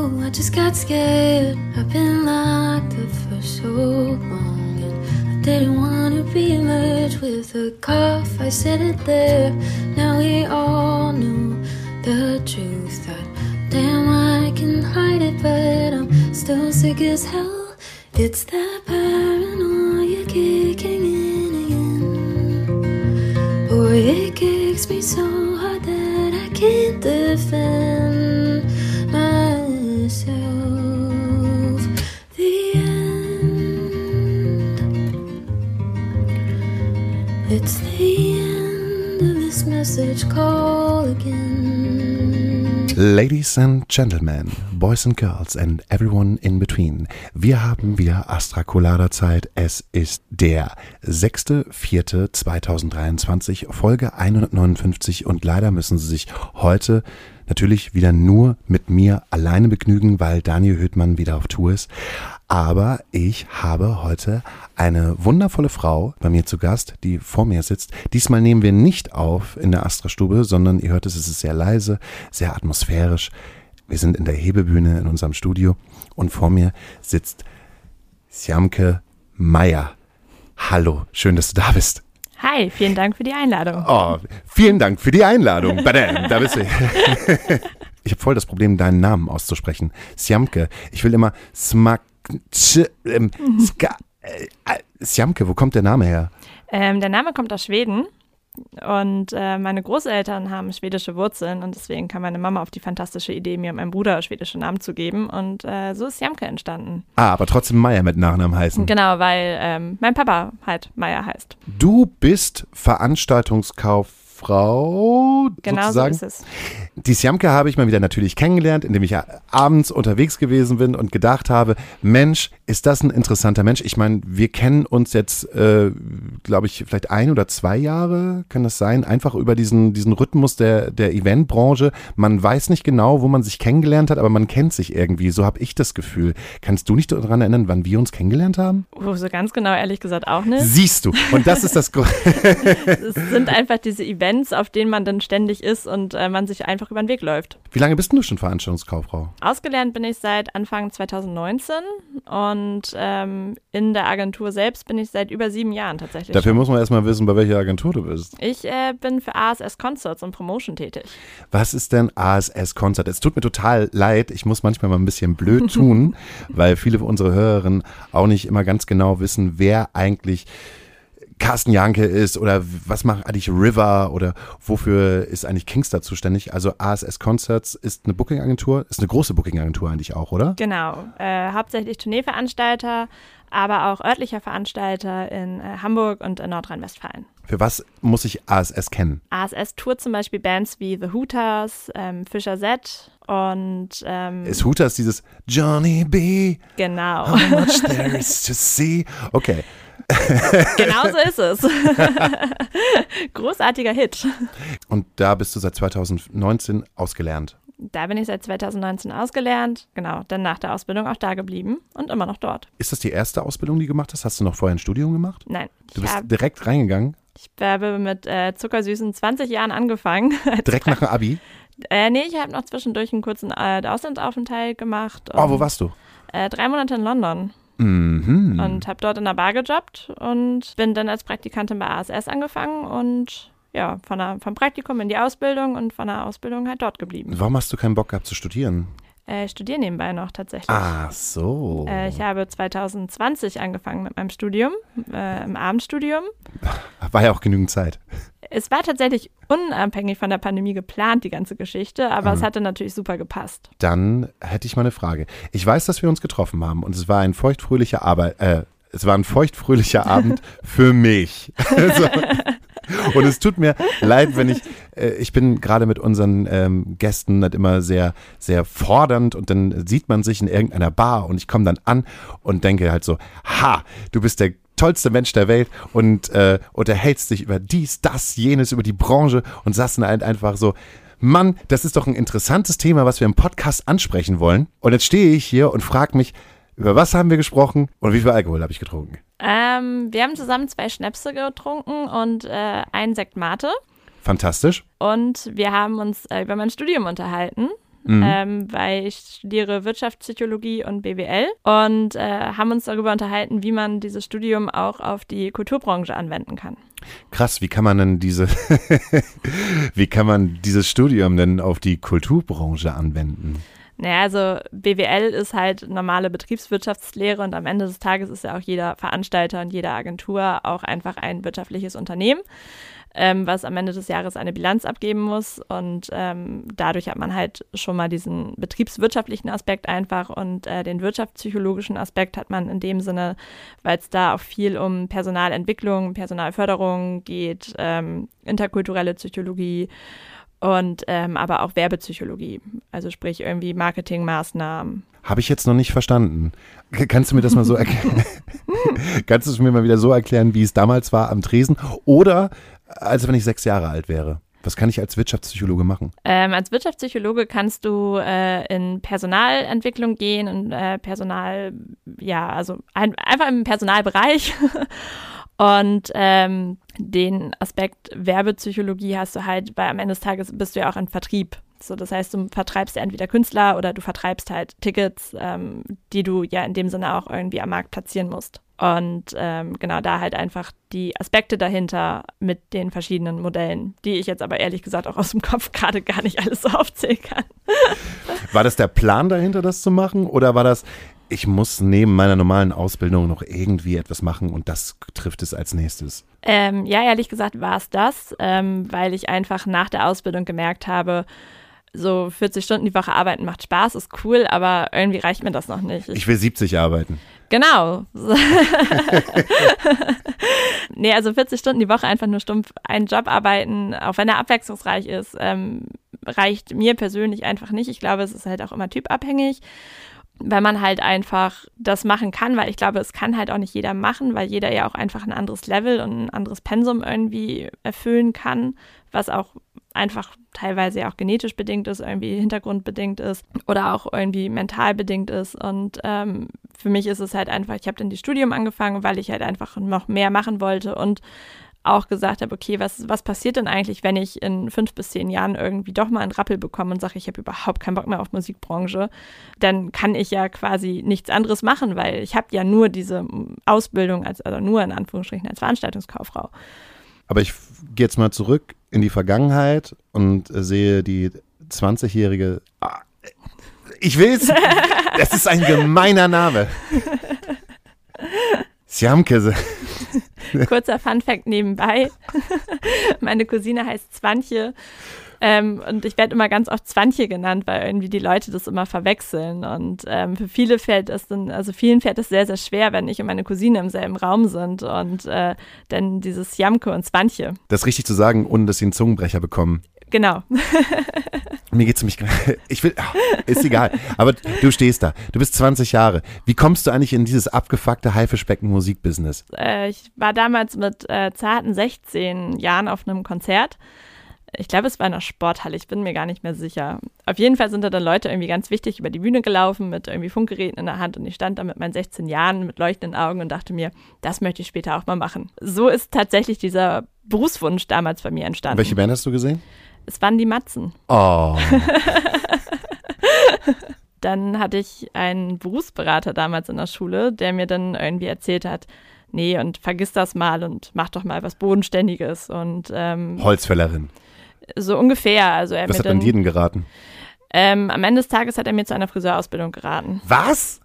know, I just got scared. I've been locked up for so long, and I didn't want to be merged with a cough. I said it there. Now we all know the truth. That damn, I can hide it, but I'm still sick as hell. It's that paranoia kicking in again. Boy, it kicks me so hard that I can't defend myself. The end. It's the end of this message call again. Ladies and Gentlemen, Boys and Girls and everyone in between. Wir haben wieder Astra Colada Zeit. Es ist der 6.4.2023, Folge 159 und leider müssen Sie sich heute natürlich wieder nur mit mir alleine begnügen, weil Daniel Höhtmann wieder auf Tour ist. Aber ich habe heute eine wundervolle Frau bei mir zu Gast, die vor mir sitzt. Diesmal nehmen wir nicht auf in der Astra-Stube, sondern ihr hört es ist sehr leise, sehr atmosphärisch. Wir sind in der Hebebühne in unserem Studio und vor mir sitzt Sjamke Meier. Hallo, schön, dass du da bist. Hi, vielen Dank für die Einladung. Oh, vielen Dank für die Einladung. Badam, da bist du. Ich habe voll das Problem, deinen Namen auszusprechen. Sjamke. Ich will immer Sjamke, wo kommt der Name her? Der Name kommt aus Schweden und meine Großeltern haben schwedische Wurzeln und deswegen kam meine Mama auf die fantastische Idee, mir und meinem Bruder schwedische Namen zu geben und so ist Sjamke entstanden. Ah, aber trotzdem Meier mit Nachnamen heißen. Genau, weil mein Papa halt Meier heißt. Du bist Veranstaltungskauffrau, genau sozusagen. So ist es. Die Sjamke habe ich mal wieder natürlich kennengelernt, indem ich abends unterwegs gewesen bin und gedacht habe, Mensch, ist das ein interessanter Mensch. Ich meine, wir kennen uns jetzt, glaube ich, vielleicht 1 oder 2 Jahre, kann das sein, einfach über diesen Rhythmus der Eventbranche. Man weiß nicht genau, wo man sich kennengelernt hat, aber man kennt sich irgendwie. So habe ich das Gefühl. Kannst du dich daran erinnern, wann wir uns kennengelernt haben? So ganz genau, ehrlich gesagt, auch nicht. Siehst du. Und das ist das Es sind einfach diese Events, auf denen man dann ständig ist und man sich einfach über den Weg läuft. Wie lange bist denn du schon Veranstaltungskauffrau? Ausgelernt bin ich seit Anfang 2019 und in der Agentur selbst bin ich seit über 7 Jahren tatsächlich. Dafür muss man erstmal wissen, bei welcher Agentur du bist. Ich bin für ASS Concerts und Promotion tätig. Was ist denn ASS Concert? Es tut mir total leid, ich muss manchmal mal ein bisschen blöd tun, weil viele unserer Hörerinnen auch nicht immer ganz genau wissen, wer eigentlich Carsten Janke ist oder was macht eigentlich River oder wofür ist eigentlich Kingstar zuständig. Also ASS Concerts ist eine Booking-Agentur, ist eine große Booking-Agentur eigentlich auch, oder? Genau, hauptsächlich Tourneeveranstalter, aber auch örtlicher Veranstalter in Hamburg und in Nordrhein-Westfalen. Für was muss ich ASS kennen? ASS tourt zum Beispiel Bands wie The Hooters, Fischer Z und Ist Hooters dieses Johnny B? Genau. How much there is to see? Okay. Genau so ist es. Großartiger Hit. Und da bist du seit 2019 ausgelernt. Da bin ich seit 2019 ausgelernt, genau, dann nach der Ausbildung auch da geblieben und immer noch dort. Ist das die erste Ausbildung, die du gemacht hast? Hast du noch vorher ein Studium gemacht? Nein. Du bist direkt reingegangen? Ich habe mit zuckersüßen 20 Jahren angefangen. Direkt nach dem Abi? Nee, ich habe noch zwischendurch einen kurzen Auslandsaufenthalt gemacht. Oh, wo warst du? 3 Monate in London. Mhm. Und habe dort in der Bar gejobbt und bin dann als Praktikantin bei ASS angefangen und ja, vom Praktikum in die Ausbildung und von der Ausbildung halt dort geblieben. Warum hast du keinen Bock gehabt zu studieren? Ich studiere nebenbei noch tatsächlich. Ach so. Ich habe 2020 angefangen mit meinem Studium, im Abendstudium. War ja auch genügend Zeit. Es war tatsächlich unabhängig von der Pandemie geplant, die ganze Geschichte, aber es hatte natürlich super gepasst. Dann hätte ich mal eine Frage. Ich weiß, dass wir uns getroffen haben und es war ein feuchtfröhlicher Abend für mich. Also, und es tut mir leid, wenn ich bin gerade mit unseren Gästen halt immer sehr, sehr fordernd und dann sieht man sich in irgendeiner Bar und ich komme dann an und denke halt so, ha, du bist der tollste Mensch der Welt und unterhältst dich über dies, das, jenes, über die Branche und sagst dann halt einfach so, Mann, das ist doch ein interessantes Thema, was wir im Podcast ansprechen wollen. Und jetzt stehe ich hier und frage mich, über was haben wir gesprochen und wie viel Alkohol habe ich getrunken? Wir haben zusammen 2 Schnäpse getrunken und einen Sekt Mate. Fantastisch. Und wir haben uns über mein Studium unterhalten. weil ich studiere Wirtschaftspsychologie und BWL und haben uns darüber unterhalten, wie man dieses Studium auch auf die Kulturbranche anwenden kann. Krass, wie kann man denn dieses Studium denn auf die Kulturbranche anwenden? Naja, also BWL ist halt normale Betriebswirtschaftslehre und am Ende des Tages ist ja auch jeder Veranstalter und jede Agentur auch einfach ein wirtschaftliches Unternehmen, was am Ende des Jahres eine Bilanz abgeben muss und dadurch hat man halt schon mal diesen betriebswirtschaftlichen Aspekt einfach und den wirtschaftspsychologischen Aspekt hat man in dem Sinne, weil es da auch viel um Personalentwicklung, Personalförderung geht, interkulturelle Psychologie und aber auch Werbepsychologie, also sprich irgendwie Marketingmaßnahmen. Habe ich jetzt noch nicht verstanden. Kannst du mir das mal so erklären? Kannst du es mir mal wieder so erklären, wie es damals war am Tresen oder als wenn ich 6 Jahre alt wäre? Was kann ich als Wirtschaftspsychologe machen? Als Wirtschaftspsychologe kannst du in Personalentwicklung gehen und einfach im Personalbereich. Und den Aspekt Werbepsychologie hast du halt, weil am Ende des Tages bist du ja auch im Vertrieb. So, das heißt, du vertreibst ja entweder Künstler oder du vertreibst halt Tickets, die du ja in dem Sinne auch irgendwie am Markt platzieren musst. Und genau da halt einfach die Aspekte dahinter mit den verschiedenen Modellen, die ich jetzt aber ehrlich gesagt auch aus dem Kopf gerade gar nicht alles so aufzählen kann. War das der Plan dahinter, das zu machen? Oder war das, ich muss neben meiner normalen Ausbildung noch irgendwie etwas machen und das trifft es als nächstes? Ja, ehrlich gesagt war es das, weil ich einfach nach der Ausbildung gemerkt habe, so 40 Stunden die Woche arbeiten macht Spaß, ist cool, aber irgendwie reicht mir das noch nicht. Ich will 70 arbeiten. Genau. Nee, also 40 Stunden die Woche einfach nur stumpf einen Job arbeiten, auch wenn er abwechslungsreich ist, reicht mir persönlich einfach nicht. Ich glaube, es ist halt auch immer typabhängig, weil man halt einfach das machen kann, weil ich glaube, es kann halt auch nicht jeder machen, weil jeder ja auch einfach ein anderes Level und ein anderes Pensum irgendwie erfüllen kann, was auch einfach teilweise ja auch genetisch bedingt ist, irgendwie hintergrundbedingt ist oder auch irgendwie mental bedingt ist. Und für mich ist es halt einfach, ich habe dann das Studium angefangen, weil ich halt einfach noch mehr machen wollte und auch gesagt habe, okay, was passiert denn eigentlich, wenn ich in 5 bis 10 Jahren irgendwie doch mal einen Rappel bekomme und sage, ich habe überhaupt keinen Bock mehr auf Musikbranche, dann kann ich ja quasi nichts anderes machen, weil ich habe ja nur diese Ausbildung, also nur in Anführungsstrichen als Veranstaltungskauffrau. Aber ich gehe jetzt mal zurück in die Vergangenheit und sehe die 20-jährige, ich will's, das ist ein gemeiner Name. Sjamke. Kurzer Funfact nebenbei. Meine Cousine heißt Zwantje und ich werde immer ganz oft Zwantje genannt, weil irgendwie die Leute das immer verwechseln und für viele vielen fällt es sehr, sehr schwer, wenn ich und meine Cousine im selben Raum sind und dann dieses Jamke und Zwantje. Das richtig zu sagen, ohne dass sie einen Zungenbrecher bekommen. Genau. Mir geht's um mich, ist egal, aber du stehst da, du bist 20 Jahre. Wie kommst du eigentlich in dieses abgefuckte Haifischbecken-Musikbusiness? Ich war damals mit zarten 16 Jahren auf einem Konzert. Ich glaube, es war in einer Sporthalle, ich bin mir gar nicht mehr sicher. Auf jeden Fall sind da dann Leute irgendwie ganz wichtig über die Bühne gelaufen mit irgendwie Funkgeräten in der Hand und ich stand da mit meinen 16 Jahren mit leuchtenden Augen und dachte mir, das möchte ich später auch mal machen. So ist tatsächlich dieser Berufswunsch damals bei mir entstanden. Welche Band hast du gesehen? Es waren die Matzen. Oh. Dann hatte ich einen Berufsberater damals in der Schule, der mir dann irgendwie erzählt hat, nee, und vergiss das mal und mach doch mal was Bodenständiges. Und Holzfällerin. So ungefähr. Also was hat man dir denn geraten? Am Ende des Tages hat er mir zu einer Friseurausbildung geraten. Was?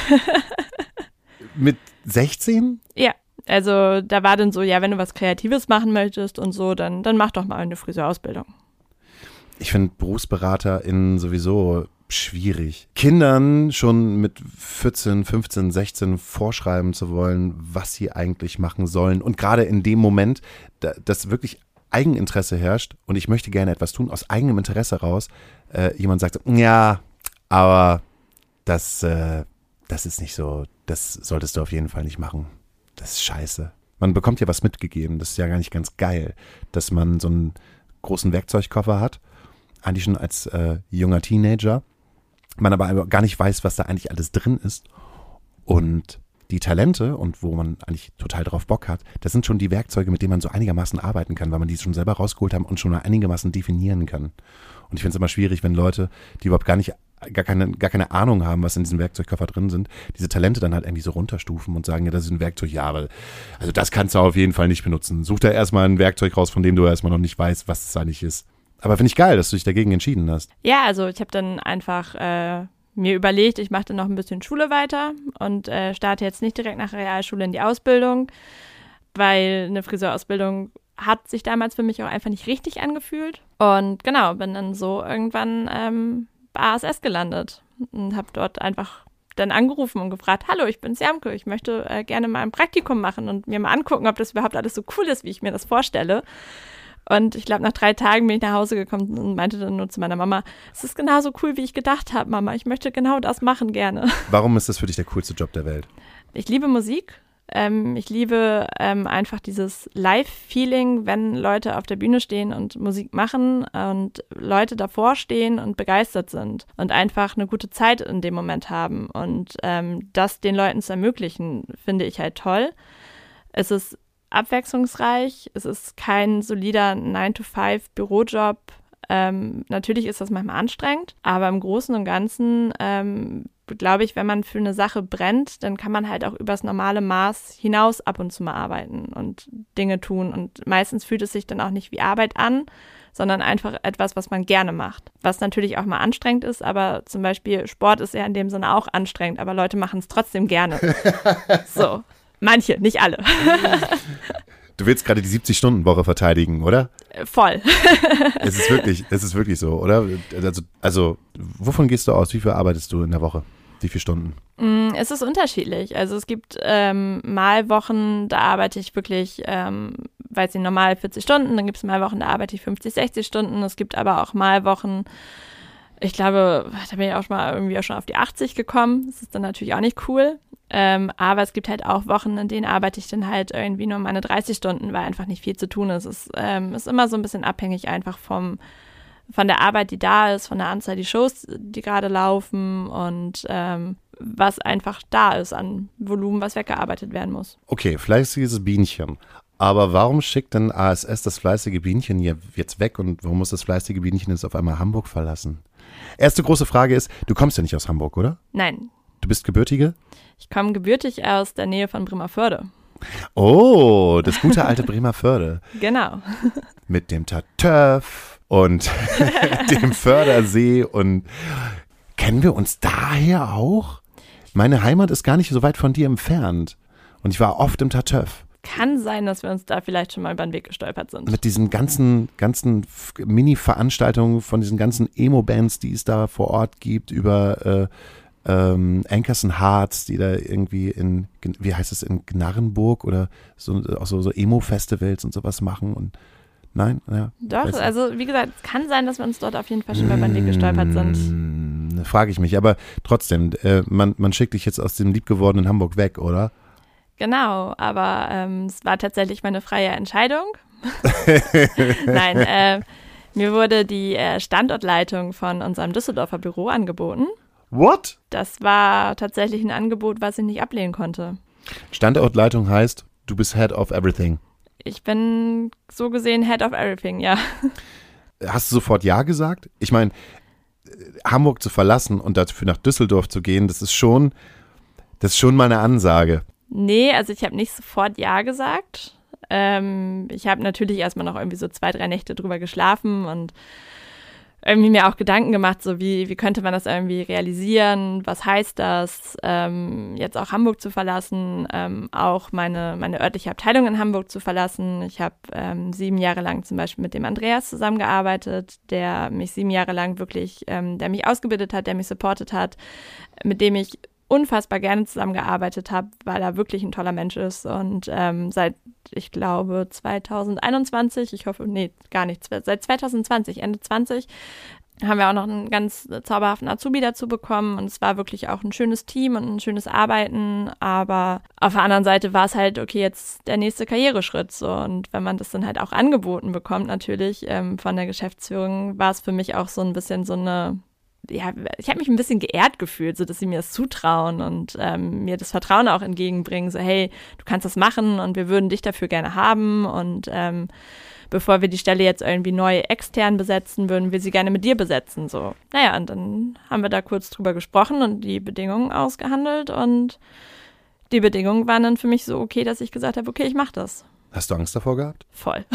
Mit 16? Ja. Also da war dann so, ja, wenn du was Kreatives machen möchtest und so, dann mach doch mal eine Friseurausbildung. Ich finde BerufsberaterInnen sowieso schwierig. Kindern schon mit 14, 15, 16 vorschreiben zu wollen, was sie eigentlich machen sollen. Und gerade in dem Moment, dass wirklich Eigeninteresse herrscht und ich möchte gerne etwas tun, aus eigenem Interesse raus, jemand sagt, ja, aber das ist nicht so, das solltest du auf jeden Fall nicht machen. Das ist scheiße. Man bekommt ja was mitgegeben, das ist ja gar nicht ganz geil, dass man so einen großen Werkzeugkoffer hat, eigentlich schon als junger Teenager, man aber gar nicht weiß, was da eigentlich alles drin ist und die Talente und wo man eigentlich total drauf Bock hat, das sind schon die Werkzeuge, mit denen man so einigermaßen arbeiten kann, weil man die schon selber rausgeholt haben und schon einigermaßen definieren kann. Und ich finde es immer schwierig, wenn Leute, die überhaupt gar keine Ahnung haben, was in diesem Werkzeugkoffer drin sind, diese Talente dann halt irgendwie so runterstufen und sagen, ja, das ist ein Werkzeug, ja, aber also das kannst du auf jeden Fall nicht benutzen. Such da erstmal ein Werkzeug raus, von dem du erstmal noch nicht weißt, was es eigentlich ist. Aber finde ich geil, dass du dich dagegen entschieden hast. Ja, also ich habe dann einfach mir überlegt, ich mache dann noch ein bisschen Schule weiter und starte jetzt nicht direkt nach der Realschule in die Ausbildung, weil eine Friseurausbildung hat sich damals für mich auch einfach nicht richtig angefühlt. Und genau, bin dann so irgendwann bei ASS gelandet und habe dort einfach dann angerufen und gefragt, hallo, ich bin's Jamke, ich möchte gerne mal ein Praktikum machen und mir mal angucken, ob das überhaupt alles so cool ist, wie ich mir das vorstelle. Und ich glaube, nach 3 Tagen bin ich nach Hause gekommen und meinte dann nur zu meiner Mama, es ist genauso cool, wie ich gedacht habe, Mama. Ich möchte genau das machen gerne. Warum ist das für dich der coolste Job der Welt? Ich liebe Musik. Ich liebe einfach dieses Live-Feeling, wenn Leute auf der Bühne stehen und Musik machen und Leute davor stehen und begeistert sind und einfach eine gute Zeit in dem Moment haben. Und das den Leuten zu ermöglichen, finde ich halt toll. Es ist abwechslungsreich, es ist kein solider 9-to-5-Bürojob. Natürlich ist das manchmal anstrengend, aber im Großen und Ganzen glaube ich, wenn man für eine Sache brennt, dann kann man halt auch übers normale Maß hinaus ab und zu mal arbeiten und Dinge tun. Und meistens fühlt es sich dann auch nicht wie Arbeit an, sondern einfach etwas, was man gerne macht. Was natürlich auch mal anstrengend ist, aber zum Beispiel Sport ist ja in dem Sinne auch anstrengend, aber Leute machen es trotzdem gerne. So. Manche, nicht alle. Du willst gerade die 70-Stunden-Woche verteidigen, oder? Voll. Es ist wirklich so, oder? Also, wovon gehst du aus? Wie viel arbeitest du in der Woche? Wie viele Stunden? Es ist unterschiedlich. Also es gibt mal Wochen, da arbeite ich wirklich, weiß ich, normal 40 Stunden. Dann gibt es mal Wochen, da arbeite ich 50, 60 Stunden. Es gibt aber auch mal Wochen, ich glaube, da bin ich auch schon auf die 80 gekommen. Das ist dann natürlich auch nicht cool. Aber es gibt halt auch Wochen, in denen arbeite ich dann halt irgendwie nur meine 30 Stunden, weil einfach nicht viel zu tun ist. Es ist immer so ein bisschen abhängig einfach von der Arbeit, die da ist, von der Anzahl der Shows, die gerade laufen und was einfach da ist an Volumen, was weggearbeitet werden muss. Okay, fleißiges Bienchen. Aber warum schickt denn ASS das fleißige Bienchen jetzt weg und warum muss das fleißige Bienchen jetzt auf einmal Hamburg verlassen? Erste große Frage ist, du kommst ja nicht aus Hamburg, oder? Nein. Du bist Gebürtige? Ich komme gebürtig aus der Nähe von Bremerförde. Oh, das gute alte Bremerförde. Genau. Mit dem Tatöff und dem Fördersee und kennen wir uns daher auch? Meine Heimat ist gar nicht so weit von dir entfernt und ich war oft im Tatöff. Kann sein, dass wir uns da vielleicht schon mal über den Weg gestolpert sind. Mit diesen ganzen Mini-Veranstaltungen von diesen ganzen Emo-Bands, die es da vor Ort gibt, über Anchors and Hearts, die da irgendwie in Gnarrenburg oder so Emo-Festivals und sowas machen und nein? Ja, doch, also wie gesagt, es kann sein, dass wir uns dort auf jeden Fall schon mal über den Weg gestolpert sind. Frage ich mich, aber trotzdem, man schickt dich jetzt aus dem liebgewordenen Hamburg weg, oder? Genau, aber es war tatsächlich meine freie Entscheidung. Nein, mir wurde die Standortleitung von unserem Düsseldorfer Büro angeboten. What? Das war tatsächlich ein Angebot, was ich nicht ablehnen konnte. Standortleitung heißt, du bist Head of Everything. Ich bin so gesehen Head of Everything, ja. Hast du sofort Ja gesagt? Ich meine, Hamburg zu verlassen und dafür nach Düsseldorf zu gehen, das ist schon mal eine Ansage. Nee, also ich habe nicht sofort Ja gesagt. Ich habe natürlich erstmal noch irgendwie so 2, 3 Nächte drüber geschlafen und irgendwie mir auch Gedanken gemacht, so wie könnte man das irgendwie realisieren, was heißt das, jetzt auch Hamburg zu verlassen, auch meine örtliche Abteilung in Hamburg zu verlassen. Ich habe 7 Jahre lang zum Beispiel mit dem Andreas zusammengearbeitet, der mich 7 Jahre lang wirklich, der mich ausgebildet hat, der mich supportet hat, mit dem ich unfassbar gerne zusammengearbeitet habe, weil er wirklich ein toller Mensch ist und seit, ich glaube, 2021, ich hoffe, nee, gar nicht, seit 2020, Ende 20, haben wir auch noch einen ganz zauberhaften Azubi dazu bekommen und es war wirklich auch ein schönes Team und ein schönes Arbeiten, aber auf der anderen Seite war es halt, okay, jetzt der nächste Karriereschritt so und wenn man das dann halt auch angeboten bekommt natürlich von der Geschäftsführung, war es für mich auch so ein bisschen so eine ja, ich habe mich ein bisschen geehrt gefühlt, so dass sie mir das zutrauen und mir das Vertrauen auch entgegenbringen, so hey, du kannst das machen und wir würden dich dafür gerne haben und bevor wir die Stelle jetzt irgendwie neu extern besetzen, würden wir sie gerne mit dir besetzen, so. Naja, und dann haben wir da kurz drüber gesprochen und die Bedingungen ausgehandelt und die Bedingungen waren dann für mich so okay, dass ich gesagt habe, okay, ich mache das. Hast du Angst davor gehabt? Voll.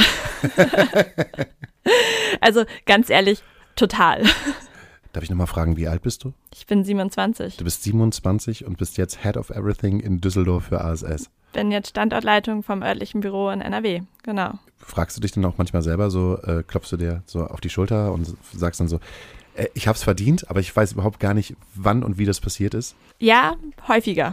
Also ganz ehrlich, total. Darf ich nochmal fragen, wie alt bist du? Ich bin 27. Du bist 27 und bist jetzt Head of Everything in Düsseldorf für ASS. Bin jetzt Standortleitung vom örtlichen Büro in NRW, genau. Fragst du dich dann auch manchmal selber so, klopfst du dir so auf die Schulter und sagst dann so, ich hab's verdient, aber ich weiß überhaupt gar nicht, wann und wie das passiert ist? Ja, häufiger.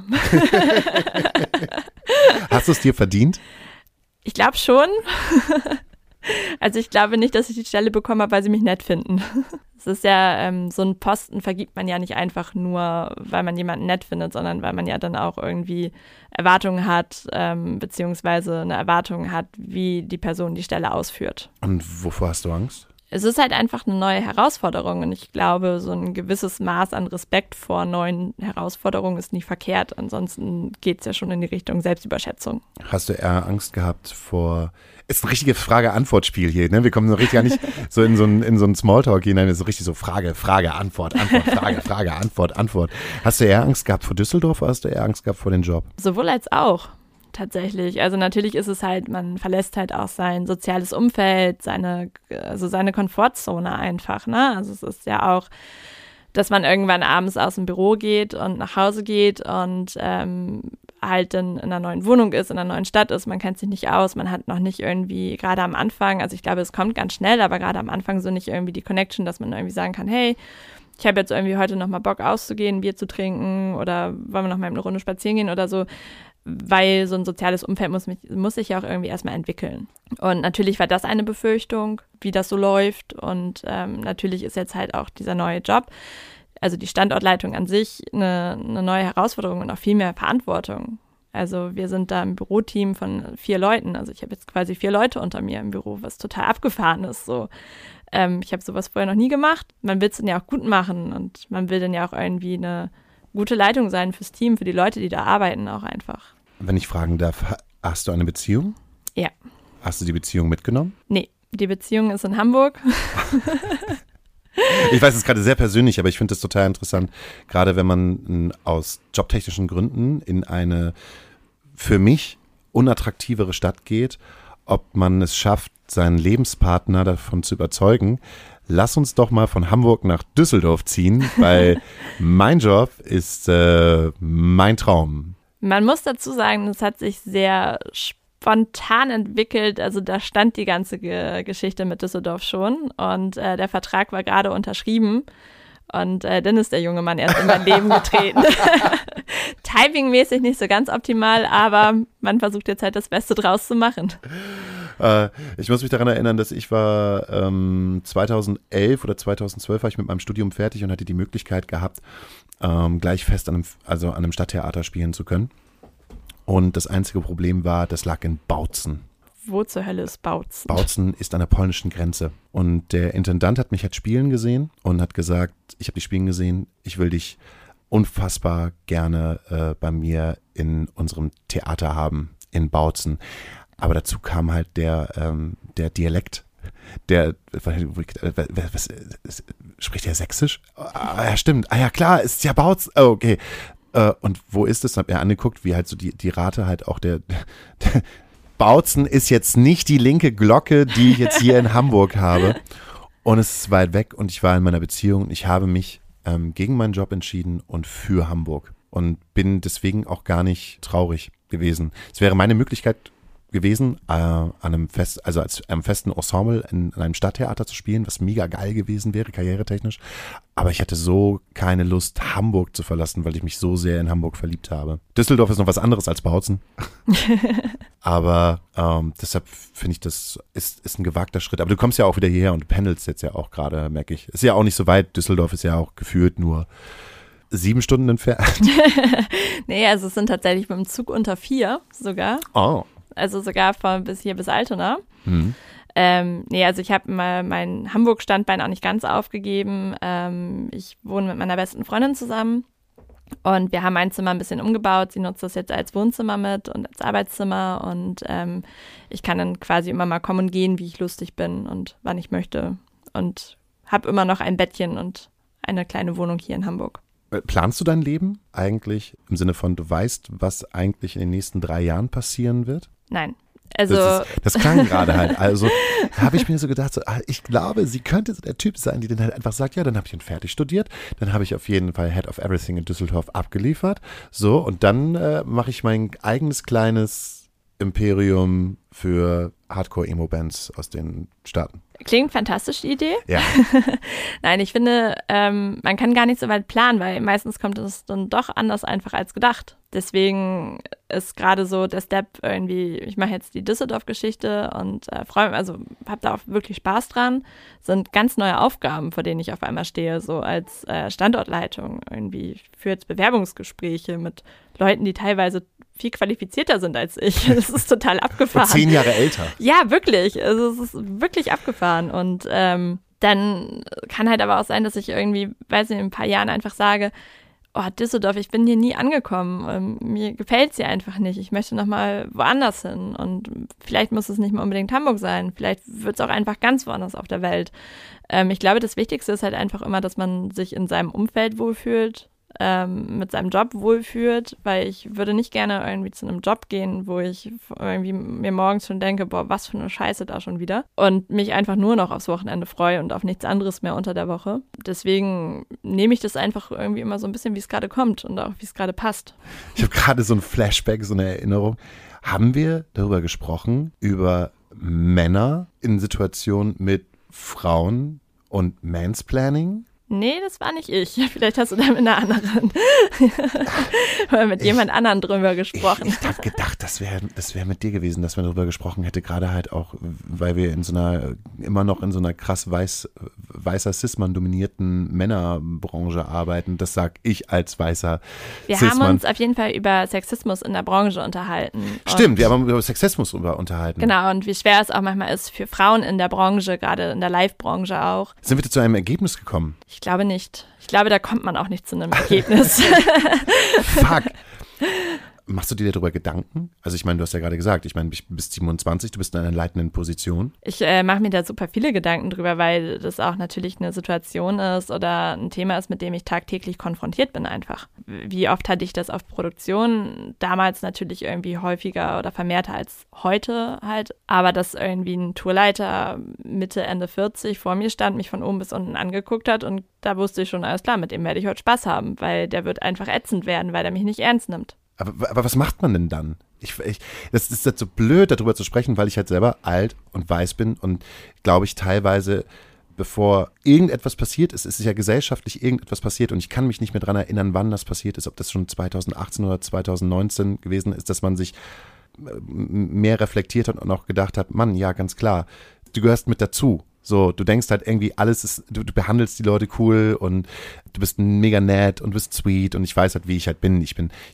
Hast du es dir verdient? Ich glaube schon. Also ich glaube nicht, dass ich die Stelle bekommen habe, weil sie mich nett finden. Es ist ja, so einen Posten vergibt man ja nicht einfach nur, weil man jemanden nett findet, sondern weil man ja dann auch irgendwie Erwartungen hat, beziehungsweise eine Erwartung hat, wie die Person die Stelle ausführt. Und wovor hast du Angst? Es ist halt einfach eine neue Herausforderung und ich glaube, so ein gewisses Maß an Respekt vor neuen Herausforderungen ist nie verkehrt. Ansonsten geht es ja schon in die Richtung Selbstüberschätzung. Hast du eher Angst gehabt vor, ist ein richtiges Frage-Antwort-Spiel hier, ne? Wir kommen so richtig gar nicht so in so einen Smalltalk hinein, so richtig so Frage, Antwort, Frage, Antwort. Hast du eher Angst gehabt vor Düsseldorf oder hast du eher Angst gehabt vor den Job? Sowohl als auch. Tatsächlich. Also natürlich ist es halt, man verlässt halt auch sein soziales Umfeld, seine Komfortzone einfach, ne? Also es ist ja auch, dass man irgendwann abends aus dem Büro geht und nach Hause geht und halt dann in einer neuen Wohnung ist, in einer neuen Stadt ist, man kennt sich nicht aus, man hat noch nicht irgendwie, gerade am Anfang, also ich glaube, es kommt ganz schnell, aber gerade am Anfang so nicht irgendwie die Connection, dass man irgendwie sagen kann, hey, ich habe jetzt irgendwie heute nochmal Bock auszugehen, Bier zu trinken oder wollen wir nochmal eine Runde spazieren gehen oder so, weil so ein soziales Umfeld muss sich ja auch irgendwie erstmal entwickeln. Und natürlich war das eine Befürchtung, wie das so läuft und natürlich ist jetzt halt auch dieser neue Job, also die Standortleitung an sich, eine neue Herausforderung und auch viel mehr Verantwortung. Also wir sind da im Büroteam von 4 Leuten, also ich habe jetzt quasi 4 Leute unter mir im Büro, was total abgefahren ist, so. Ich habe sowas vorher noch nie gemacht. Man will es dann ja auch gut machen und man will dann ja auch irgendwie eine gute Leitung sein fürs Team, für die Leute, die da arbeiten auch einfach. Wenn ich fragen darf, hast du eine Beziehung? Ja. Hast du die Beziehung mitgenommen? Nee, die Beziehung ist in Hamburg. Ich weiß, es ist gerade sehr persönlich, aber ich finde es total interessant, gerade wenn man aus jobtechnischen Gründen in eine für mich unattraktivere Stadt geht, ob man es schafft, seinen Lebenspartner davon zu überzeugen, lass uns doch mal von Hamburg nach Düsseldorf ziehen, weil mein Job ist mein Traum. Man muss dazu sagen, es hat sich sehr spontan entwickelt, also da stand die ganze Geschichte mit Düsseldorf schon und der Vertrag war gerade unterschrieben und dann ist der junge Mann erst in mein Leben getreten. Timingmäßig nicht so ganz optimal, aber man versucht jetzt halt das Beste draus zu machen. Ich muss mich daran erinnern, dass ich war 2011 oder 2012 war ich mit meinem Studium fertig und hatte die Möglichkeit gehabt, gleich fest an einem Stadttheater spielen zu können. Und das einzige Problem war, das lag in Bautzen. Wo zur Hölle ist Bautzen? Bautzen ist an der polnischen Grenze. Und der Intendant hat mich halt spielen gesehen und hat gesagt, ich habe dich spielen gesehen, ich will dich unfassbar gerne bei mir in unserem Theater haben, in Bautzen. Aber dazu kam halt der Dialekt. Was spricht der Sächsisch? Ja, stimmt. Ja, klar, ist ja Bautzen. Oh, okay. Und wo ist es? Hab mir angeguckt, wie halt so die Rate halt auch der Bautzen ist jetzt nicht die linke Glocke, die ich jetzt hier in Hamburg habe. Und es ist weit weg und ich war in meiner Beziehung und ich habe mich gegen meinen Job entschieden und für Hamburg. Und bin deswegen auch gar nicht traurig gewesen. Es wäre meine Möglichkeit gewesen, an einem festen Ensemble in einem Stadttheater zu spielen, was mega geil gewesen wäre, karrieretechnisch. Aber ich hatte so keine Lust, Hamburg zu verlassen, weil ich mich so sehr in Hamburg verliebt habe. Düsseldorf ist noch was anderes als Bautzen. Aber deshalb finde ich, das ist ein gewagter Schritt. Aber du kommst ja auch wieder hierher und du pendelst jetzt ja auch gerade, merke ich. Ist ja auch nicht so weit. Düsseldorf ist ja auch gefühlt nur 7 Stunden entfernt. Nee, also es sind tatsächlich mit dem Zug unter 4 sogar. Oh. Also sogar bis Altona. Nee, also ich habe mal mein Hamburg-Standbein auch nicht ganz aufgegeben. Ich wohne mit meiner besten Freundin zusammen und wir haben mein Zimmer ein bisschen umgebaut. Sie nutzt das jetzt als Wohnzimmer mit und als Arbeitszimmer und ich kann dann quasi immer mal kommen und gehen, wie ich lustig bin und wann ich möchte und habe immer noch ein Bettchen und eine kleine Wohnung hier in Hamburg. Planst du dein Leben eigentlich im Sinne von, du weißt, was eigentlich in den nächsten 3 Jahren passieren wird? Nein. Also das klang gerade halt. Also habe ich mir so gedacht, ich glaube, sie könnte so der Typ sein, die dann halt einfach sagt, ja, dann habe ich ihn fertig studiert, dann habe ich auf jeden Fall Head of Everything in Düsseldorf abgeliefert. So, und dann mache ich mein eigenes kleines Imperium für Hardcore-Emo-Bands aus den Staaten. Klingt fantastisch, die Idee. Ja. Nein, ich finde, man kann gar nicht so weit planen, weil meistens kommt es dann doch anders einfach als gedacht. Deswegen ist gerade so der Step irgendwie, ich mache jetzt die Düsseldorf-Geschichte und freue mich, also habe da auch wirklich Spaß dran. Sind ganz neue Aufgaben, vor denen ich auf einmal stehe, so als Standortleitung. Irgendwie ich führe jetzt Bewerbungsgespräche mit Leuten, die teilweise viel qualifizierter sind als ich. Das ist total abgefahren. 10 Jahre älter. Ja, wirklich. Also es ist wirklich abgefahren. Und dann kann halt aber auch sein, dass ich irgendwie, weiß nicht, in ein paar Jahren einfach sage, oh, Düsseldorf, ich bin hier nie angekommen. Mir gefällt sie einfach nicht. Ich möchte nochmal woanders hin. Und vielleicht muss es nicht mal unbedingt Hamburg sein. Vielleicht wird es auch einfach ganz woanders auf der Welt. Ich glaube, das Wichtigste ist halt einfach immer, dass man sich in seinem Umfeld wohlfühlt, mit seinem Job wohlfühlt, weil ich würde nicht gerne irgendwie zu einem Job gehen, wo ich irgendwie mir morgens schon denke, boah, was für eine Scheiße da schon wieder und mich einfach nur noch aufs Wochenende freue und auf nichts anderes mehr unter der Woche. Deswegen nehme ich das einfach irgendwie immer so ein bisschen, wie es gerade kommt und auch wie es gerade passt. Ich habe gerade so ein Flashback, so eine Erinnerung. Haben wir darüber gesprochen, über Männer in Situationen mit Frauen und Mansplaining? Nee, das war nicht ich. Vielleicht hast du da mit einer anderen oder mit jemand anderen drüber gesprochen. Ich habe gedacht, das wär mit dir gewesen, dass man darüber gesprochen hätte, gerade halt auch, weil wir immer noch in so einer krass weißer Cis-Mann dominierten Männerbranche arbeiten. Das sag ich als weißer Wir Cis-Mann. haben uns auf jeden Fall über Sexismus in der Branche unterhalten. Stimmt, wir haben über Sexismus unterhalten. Genau, und wie schwer es auch manchmal ist für Frauen in der Branche, gerade in der Live-Branche auch. Sind wir zu einem Ergebnis gekommen? Ich glaube nicht. Ich glaube, da kommt man auch nicht zu einem Ergebnis. Fuck. Machst du dir darüber Gedanken? Also ich meine, du hast ja gerade gesagt, ich meine, du bist 27, du bist in einer leitenden Position. Ich mache mir da super viele Gedanken drüber, weil das auch natürlich eine Situation ist oder ein Thema ist, mit dem ich tagtäglich konfrontiert bin einfach. Wie oft hatte ich das auf Produktion? Damals natürlich irgendwie häufiger oder vermehrter als heute halt. Aber dass irgendwie ein Tourleiter Mitte, Ende 40 vor mir stand, mich von oben bis unten angeguckt hat und da wusste ich schon, alles klar, mit dem werde ich heute Spaß haben, weil der wird einfach ätzend werden, weil er mich nicht ernst nimmt. Aber was macht man denn dann? Das ist jetzt so blöd, darüber zu sprechen, weil ich halt selber alt und weiß bin und glaube ich teilweise, bevor irgendetwas passiert ist, ist es ja gesellschaftlich irgendetwas passiert und ich kann mich nicht mehr daran erinnern, wann das passiert ist, ob das schon 2018 oder 2019 gewesen ist, dass man sich mehr reflektiert hat und auch gedacht hat, Mann, ja, ganz klar, du gehörst mit dazu. So, du denkst halt irgendwie, alles ist, du behandelst die Leute cool und du bist mega nett und bist sweet und ich weiß halt, wie ich halt bin. Ich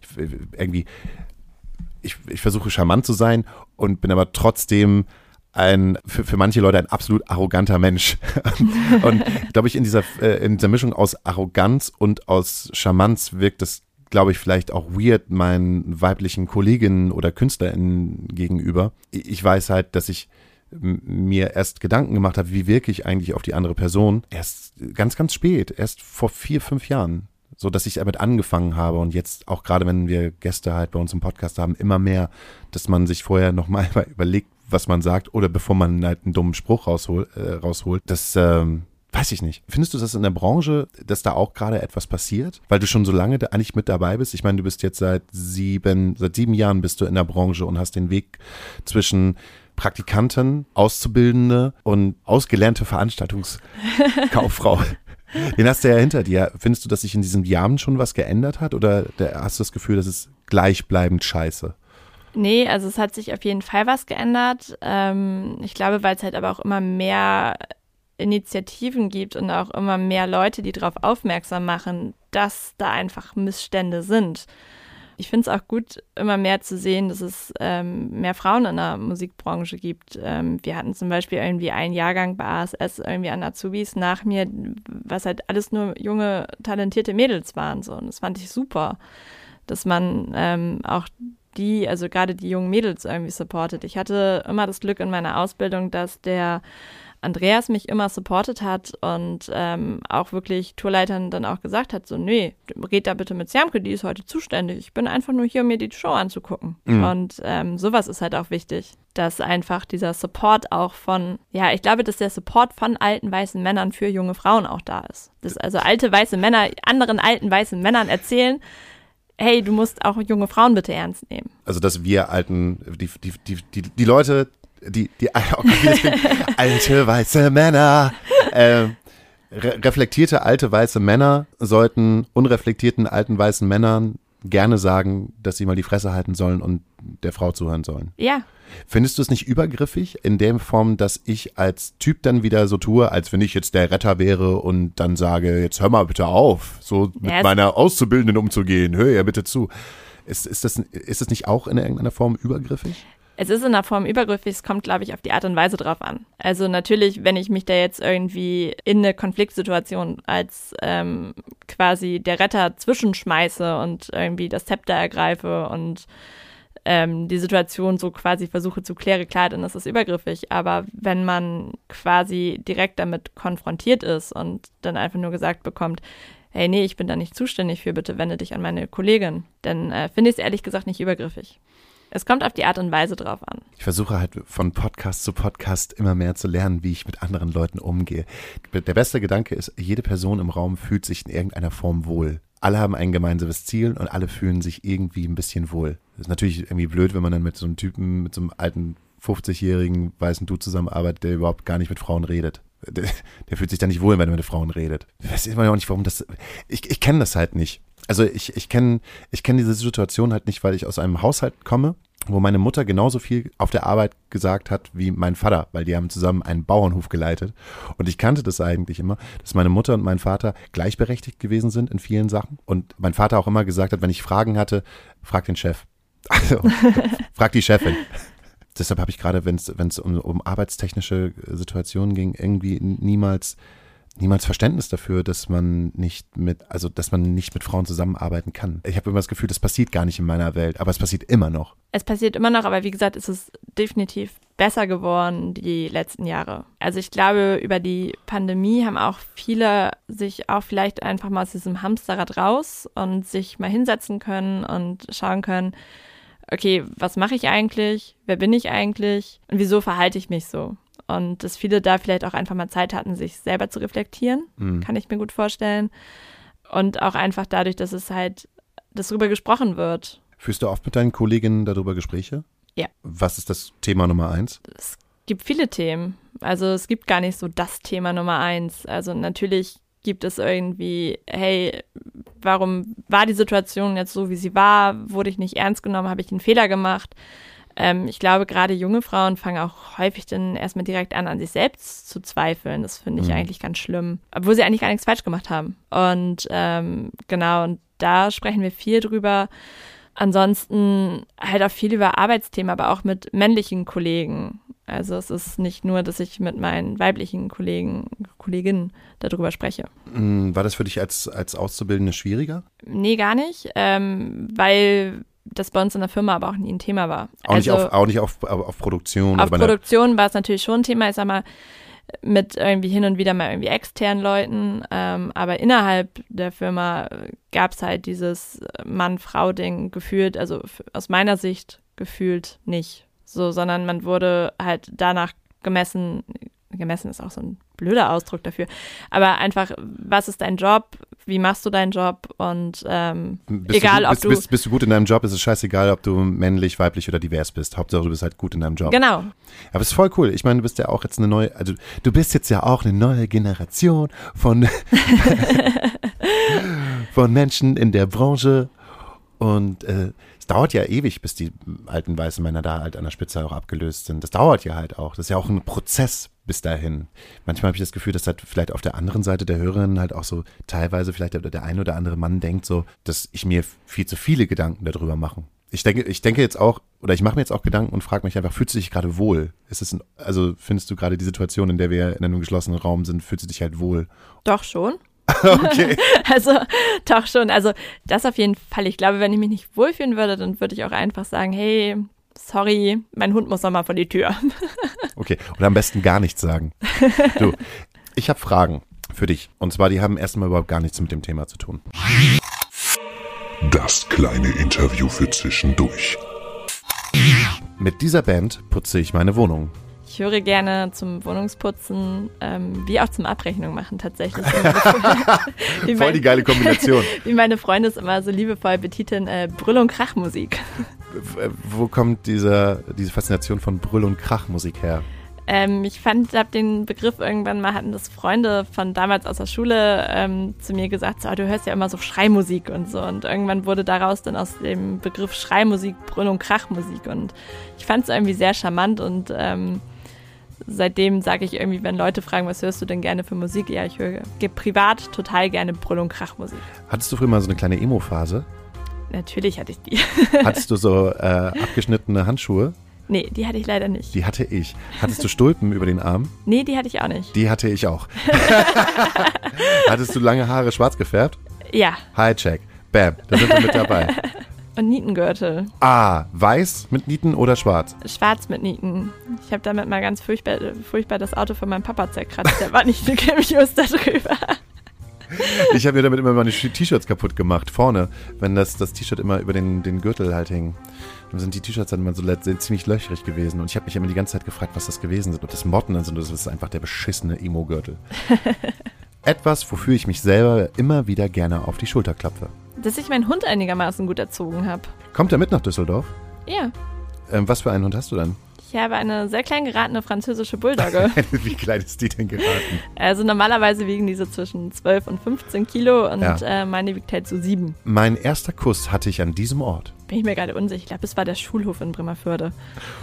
versuche charmant zu sein und bin aber trotzdem für manche Leute ein absolut arroganter Mensch. Und glaube ich, in dieser Mischung aus Arroganz und aus Charmanz wirkt es, glaube ich, vielleicht auch weird meinen weiblichen Kolleginnen oder KünstlerInnen gegenüber. Ich weiß halt, dass ich mir erst Gedanken gemacht habe, wie wirke ich eigentlich auf die andere Person, erst ganz, ganz spät, erst vor 4-5 Jahren, so dass ich damit angefangen habe und jetzt auch gerade, wenn wir Gäste halt bei uns im Podcast haben, immer mehr, dass man sich vorher nochmal überlegt, was man sagt oder bevor man halt einen dummen Spruch rausholt, das weiß ich nicht. Findest du das in der Branche, dass da auch gerade etwas passiert? Weil du schon so lange eigentlich mit dabei bist. Ich meine, du bist jetzt seit 7 Jahren bist du in der Branche und hast den Weg zwischen Praktikantin, Auszubildende und ausgelernte Veranstaltungskauffrau. Den hast du ja hinter dir. Findest du, dass sich in diesen Jahren schon was geändert hat oder hast du das Gefühl, dass es gleichbleibend scheiße? Nee, also es hat sich auf jeden Fall was geändert. Ich glaube, weil es halt aber auch immer mehr Initiativen gibt und auch immer mehr Leute, die darauf aufmerksam machen, dass da einfach Missstände sind. Ich finde es auch gut, immer mehr zu sehen, dass es mehr Frauen in der Musikbranche gibt. Wir hatten zum Beispiel irgendwie einen Jahrgang bei ASS irgendwie an Azubis nach mir, was halt alles nur junge, talentierte Mädels waren. So. Und das fand ich super, dass man auch also gerade die jungen Mädels irgendwie supportet. Ich hatte immer das Glück in meiner Ausbildung, dass der Andreas mich immer supportet hat und auch wirklich Tourleitern dann auch gesagt hat, so, nee, red da bitte mit Siamke, die ist heute zuständig. Ich bin einfach nur hier, um mir die Show anzugucken. Mhm. Und sowas ist halt auch wichtig, dass einfach dieser Support auch ich glaube, dass der Support von alten weißen Männern für junge Frauen auch da ist. Dass also alte weiße Männer anderen alten weißen Männern erzählen, hey, du musst auch junge Frauen bitte ernst nehmen. Also, dass wir die Leute, alte weiße Männer, reflektierte alte weiße Männer sollten unreflektierten alten weißen Männern gerne sagen, dass sie mal die Fresse halten sollen und der Frau zuhören sollen. Ja. Findest du es nicht übergriffig in der Form, dass ich als Typ dann wieder so tue, als wenn ich jetzt der Retter wäre und dann sage, jetzt hör mal bitte auf, so mit meiner Auszubildenden umzugehen, hör ja bitte zu. Ist das nicht auch in irgendeiner Form übergriffig? Es ist in einer Form übergriffig, es kommt, glaube ich, auf die Art und Weise drauf an. Also natürlich, wenn ich mich da jetzt irgendwie in eine Konfliktsituation als quasi der Retter zwischenschmeiße und irgendwie das Zepter ergreife und die Situation so quasi versuche zu klären, klar, dann ist es übergriffig. Aber wenn man quasi direkt damit konfrontiert ist und dann einfach nur gesagt bekommt, hey, nee, ich bin da nicht zuständig für, bitte wende dich an meine Kollegin, dann finde ich es ehrlich gesagt nicht übergriffig. Es kommt auf die Art und Weise drauf an. Ich versuche halt von Podcast zu Podcast immer mehr zu lernen, wie ich mit anderen Leuten umgehe. Der beste Gedanke ist, jede Person im Raum fühlt sich in irgendeiner Form wohl. Alle haben ein gemeinsames Ziel und alle fühlen sich irgendwie ein bisschen wohl. Das ist natürlich irgendwie blöd, wenn man dann mit so einem Typen, mit so einem alten 50-jährigen weißen Dude zusammenarbeitet, der überhaupt gar nicht mit Frauen redet. Der fühlt sich da nicht wohl, wenn er mit Frauen redet. Ich weiß immer noch nicht, warum das. Ich kenne das halt nicht. Also ich kenne diese Situation halt nicht, weil ich aus einem Haushalt komme, wo meine Mutter genauso viel auf der Arbeit gesagt hat wie mein Vater, weil die haben zusammen einen Bauernhof geleitet. Und ich kannte das eigentlich immer, dass meine Mutter und mein Vater gleichberechtigt gewesen sind in vielen Sachen. Und mein Vater auch immer gesagt hat, wenn ich Fragen hatte, frag den Chef. Also, frag die Chefin. Deshalb habe ich gerade, wenn es um arbeitstechnische Situationen ging, irgendwie niemals Verständnis dafür, dass man nicht mit Frauen zusammenarbeiten kann. Ich habe immer das Gefühl, das passiert gar nicht in meiner Welt, aber es passiert immer noch. Es passiert immer noch, aber wie gesagt, es ist definitiv besser geworden die letzten Jahre. Also ich glaube, über die Pandemie haben auch viele sich auch vielleicht einfach mal aus diesem Hamsterrad raus und sich mal hinsetzen können und schauen können, okay, was mache ich eigentlich? Wer bin ich eigentlich? Und wieso verhalte ich mich so? Und dass viele da vielleicht auch einfach mal Zeit hatten, sich selber zu reflektieren, kann ich mir gut vorstellen. Und auch einfach dadurch, dass es halt, dass darüber gesprochen wird. Führst du oft mit deinen Kolleginnen darüber Gespräche? Ja. Was ist das Thema Nummer 1? Es gibt viele Themen. Also es gibt gar nicht so das Thema Nummer 1. Also natürlich gibt es irgendwie, hey, warum war die Situation jetzt so, wie sie war? Wurde ich nicht ernst genommen? Habe ich einen Fehler gemacht? Ich glaube, gerade junge Frauen fangen auch häufig dann erstmal direkt an sich selbst zu zweifeln. Das finde ich eigentlich ganz schlimm. Obwohl sie eigentlich gar nichts falsch gemacht haben. Und genau, und da sprechen wir viel drüber. Ansonsten halt auch viel über Arbeitsthemen, aber auch mit männlichen Kollegen. Also es ist nicht nur, dass ich mit meinen weiblichen Kolleginnen darüber spreche. War das für dich als Auszubildende schwieriger? Nee, gar nicht, weil das bei uns in der Firma aber auch nie ein Thema war. Auch nicht auf Produktion? Auf Produktion war es natürlich schon ein Thema, ich sag mal, mit irgendwie hin und wieder mal irgendwie externen Leuten, aber innerhalb der Firma gab es halt dieses Mann-Frau-Ding gefühlt, also aus meiner Sicht gefühlt nicht. So, sondern man wurde halt danach gemessen ist auch so ein blöder Ausdruck dafür, aber einfach, was ist dein Job, wie machst du deinen Job und bist du gut in deinem Job, ist es scheißegal, ob du männlich, weiblich oder divers bist, Hauptsache du bist halt gut in deinem Job. Genau. Aber es ist voll cool, ich meine, du bist ja auch jetzt du bist jetzt ja auch eine neue Generation von von Menschen in der Branche und es dauert ja ewig, bis die alten weißen Männer da halt an der Spitze auch abgelöst sind. Das dauert ja halt auch. Das ist ja auch ein Prozess, bis dahin. Manchmal habe ich das Gefühl, dass halt vielleicht auf der anderen Seite der Hörerin halt auch so teilweise vielleicht der ein oder andere Mann denkt so, dass ich mir viel zu viele Gedanken darüber mache. Ich denke jetzt auch, oder ich mache mir jetzt auch Gedanken und frage mich einfach, fühlst du dich gerade wohl? Also findest du gerade die Situation, in der wir in einem geschlossenen Raum sind, fühlst du dich halt wohl? Doch schon. Okay. Also, doch schon. Also, das auf jeden Fall. Ich glaube, wenn ich mich nicht wohlfühlen würde, dann würde ich auch einfach sagen, hey, sorry, mein Hund muss noch mal vor die Tür. Okay, oder am besten gar nichts sagen. Du, ich habe Fragen für dich. Und zwar, die haben erstmal überhaupt gar nichts mit dem Thema zu tun. Das kleine Interview für zwischendurch. Mit dieser Band putze ich meine Wohnung. Ich höre gerne zum Wohnungsputzen, wie auch zum Abrechnung machen tatsächlich. Voll die geile Kombination. Wie meine Freunde es immer so liebevoll betiteln, Brüll- und Krachmusik. Wo kommt diese Faszination von Brüll- und Krachmusik her? Ich habe den Begriff irgendwann mal, hatten das Freunde von damals aus der Schule zu mir gesagt, so, du hörst ja immer so Schreimusik und so. Und irgendwann wurde daraus dann aus dem Begriff Schreimusik Brüll- und Krachmusik. Und ich fand es irgendwie sehr charmant und seitdem sage ich irgendwie, wenn Leute fragen, was hörst du denn gerne für Musik? Ja, ich höre privat total gerne Brüll- und Krachmusik. Hattest du früher mal so eine kleine Emo-Phase? Natürlich hatte ich die. Hattest du so abgeschnittene Handschuhe? Nee, die hatte ich leider nicht. Die hatte ich. Hattest du Stulpen über den Arm? Nee, die hatte ich auch nicht. Die hatte ich auch. Hattest du lange Haare schwarz gefärbt? Ja. Hi-Check. Bam, da sind wir mit dabei. Und Nietengürtel. Ah, weiß mit Nieten oder schwarz? Schwarz mit Nieten. Ich habe damit mal ganz furchtbar das Auto von meinem Papa zerkratzt. Der war nicht so just da drüber. Ich habe mir damit immer meine T-Shirts kaputt gemacht, vorne, wenn das T-Shirt immer über den Gürtel halt hing. Dann sind die T-Shirts dann immer so ziemlich löchrig gewesen. Und ich habe mich immer die ganze Zeit gefragt, was das gewesen sind. Und das Motten, also das ist einfach der beschissene Emo-Gürtel. Etwas, wofür ich mich selber immer wieder gerne auf die Schulter klopfe. Dass ich meinen Hund einigermaßen gut erzogen habe. Kommt er mit nach Düsseldorf? Ja. Was für einen Hund hast du dann? Ich habe eine sehr klein geratene französische Bulldogge. Wie klein ist die denn geraten? Also normalerweise wiegen die so zwischen 12 und 15 Kilo und ja. Meine wiegt halt so 7. Mein erster Kuss hatte ich an diesem Ort. Bin ich mir gerade unsicher. Ich glaube, es war der Schulhof in Bremerförde.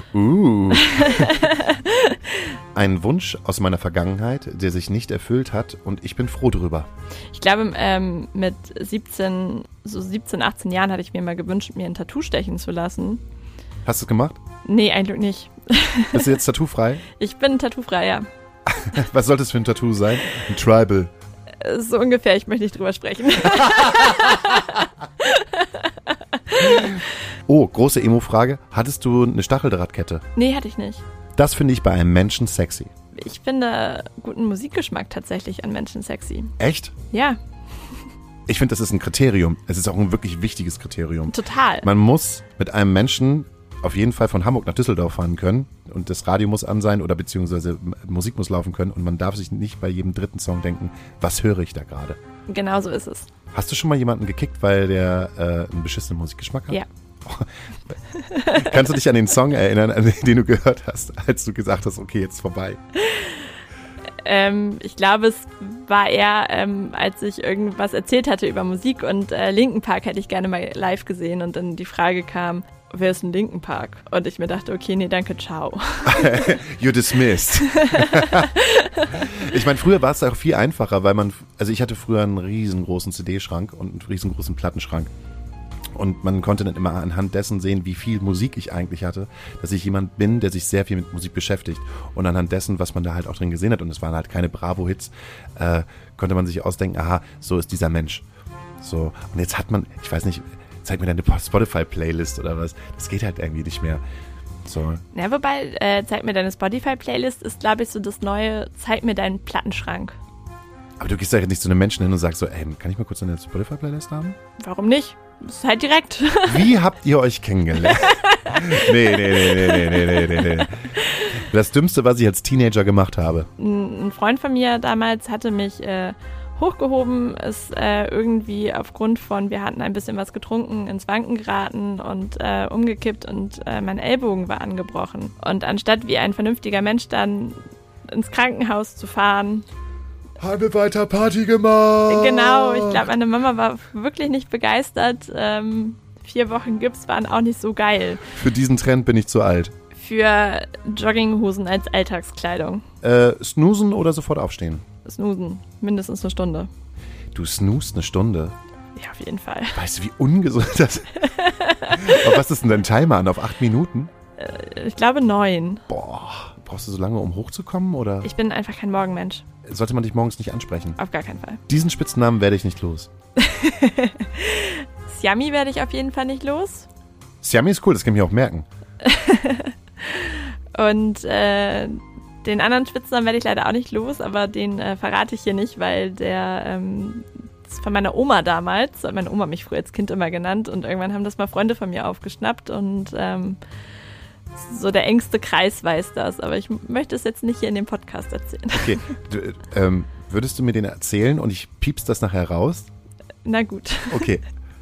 Ein Wunsch aus meiner Vergangenheit, der sich nicht erfüllt hat und ich bin froh drüber. Ich glaube, mit 17, 18 Jahren hatte ich mir mal gewünscht, mir ein Tattoo stechen zu lassen. Hast du es gemacht? Nee, eigentlich nicht. Bist du jetzt tattoofrei? Ich bin tattoofrei, ja. Was sollte es für ein Tattoo sein? Ein Tribal? So ungefähr, ich möchte nicht drüber sprechen. Oh, große Emo-Frage. Hattest du eine Stacheldrahtkette? Nee, hatte ich nicht. Das finde ich bei einem Menschen sexy. Ich finde guten Musikgeschmack tatsächlich an Menschen sexy. Echt? Ja. Ich finde, das ist ein Kriterium. Es ist auch ein wirklich wichtiges Kriterium. Total. Man muss mit einem Menschen auf jeden Fall von Hamburg nach Düsseldorf fahren können und das Radio muss an sein oder beziehungsweise Musik muss laufen können und man darf sich nicht bei jedem dritten Song denken, was höre ich da gerade? Genau so ist es. Hast du schon mal jemanden gekickt, weil der einen beschissenen Musikgeschmack hat? Ja. Kannst du dich an den Song erinnern, an den du gehört hast, als du gesagt hast, okay, jetzt ist vorbei? Ich glaube, es war eher, als ich irgendwas erzählt hatte über Musik und Linkin Park hätte ich gerne mal live gesehen und dann die Frage kam, wer ist ein Linkin Park? Und ich mir dachte, okay, nee, danke, ciao. You're dismissed. Ich meine, früher war es auch viel einfacher, weil ich hatte früher einen riesengroßen CD-Schrank und einen riesengroßen Plattenschrank. Und man konnte dann immer anhand dessen sehen, wie viel Musik ich eigentlich hatte, dass ich jemand bin, der sich sehr viel mit Musik beschäftigt. Und anhand dessen, was man da halt auch drin gesehen hat, und es waren halt keine Bravo-Hits, konnte man sich ausdenken, aha, so ist dieser Mensch. So, und jetzt hat man, ich weiß nicht, zeig mir deine Spotify-Playlist oder was. Das geht halt irgendwie nicht mehr. So. Ja, wobei, zeig mir deine Spotify-Playlist ist, glaube ich, so das neue, zeig mir deinen Plattenschrank. Aber du gehst ja nicht zu einem Menschen hin und sagst so, ey, kann ich mal kurz eine Spotify-Playlist haben? Warum nicht? Das ist halt direkt. Wie habt ihr euch kennengelernt? Nee. Das Dümmste, was ich als Teenager gemacht habe. Ein Freund von mir damals hatte mich hochgehoben, ist irgendwie aufgrund von, wir hatten ein bisschen was getrunken, ins Wanken geraten und umgekippt und mein Ellbogen war angebrochen. Und anstatt wie ein vernünftiger Mensch dann ins Krankenhaus zu fahren, haben wir weiter Party gemacht. Genau, ich glaube, meine Mama war wirklich nicht begeistert. 4 Wochen Gips waren auch nicht so geil. Für diesen Trend bin ich zu alt. Für Jogginghosen als Alltagskleidung. Snoozen oder sofort aufstehen? Snoozen, mindestens eine Stunde. Du snoost eine Stunde? Ja, auf jeden Fall. Weißt du, wie ungesund das ist? Auf was ist denn dein Timer an? Auf 8 Minuten? Ich glaube 9. Boah, brauchst du so lange, um hochzukommen? Oder Ich bin einfach kein Morgenmensch. sollte man dich morgens nicht ansprechen? Auf gar keinen Fall. Diesen Spitznamen werde ich nicht los. Siami werde ich auf jeden Fall nicht los. Siami ist cool, das kann ich mir auch merken. Und den anderen Spitznamen werde ich leider auch nicht los, aber den verrate ich hier nicht, weil der ist von meiner Oma damals. Hat meine Oma mich früher als Kind immer genannt und irgendwann haben das mal Freunde von mir aufgeschnappt und so der engste Kreis weiß das, aber ich möchte es jetzt nicht hier in dem Podcast erzählen. Okay, würdest du mir den erzählen und ich piepst das nachher raus? Na gut. Okay.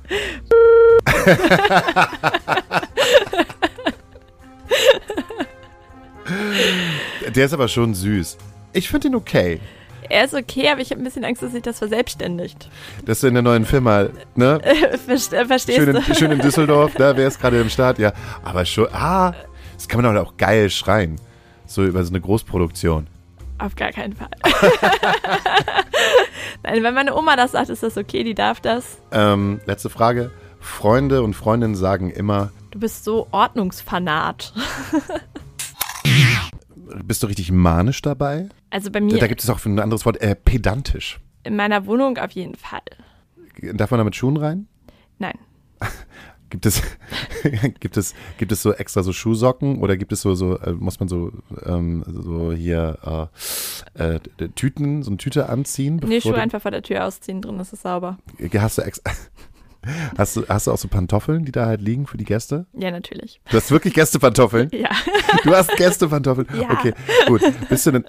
Der ist aber schon süß. Ich finde ihn okay. Er ist okay, aber ich habe ein bisschen Angst, dass sich das verselbstständigt. Dass du in der neuen Firma, ne? Verstehst du? Schön in Düsseldorf, da wäre es gerade im Start, ja. Aber schon, das kann man doch auch geil schreien. So über so eine Großproduktion. Auf gar keinen Fall. Nein, wenn meine Oma das sagt, ist das okay, die darf das. Letzte Frage. Freunde und Freundinnen sagen immer, Du bist so Ordnungsfanat. bist du richtig manisch dabei? Also bei mir Da gibt es auch ein anderes Wort, pedantisch. in meiner Wohnung auf jeden Fall. Darf man da mit Schuhen rein? Nein. Gibt es so extra so Schuhsocken oder gibt es muss man so hier Tüten, so eine Tüte anziehen? Nee, Schuhe einfach vor der Tür ausziehen, drin ist es sauber. Hast du auch so Pantoffeln, die da halt liegen für die Gäste? Ja, natürlich. Du hast wirklich Gästepantoffeln? Ja. Du hast Gästepantoffeln? Ja. Okay, gut. Bist du denn...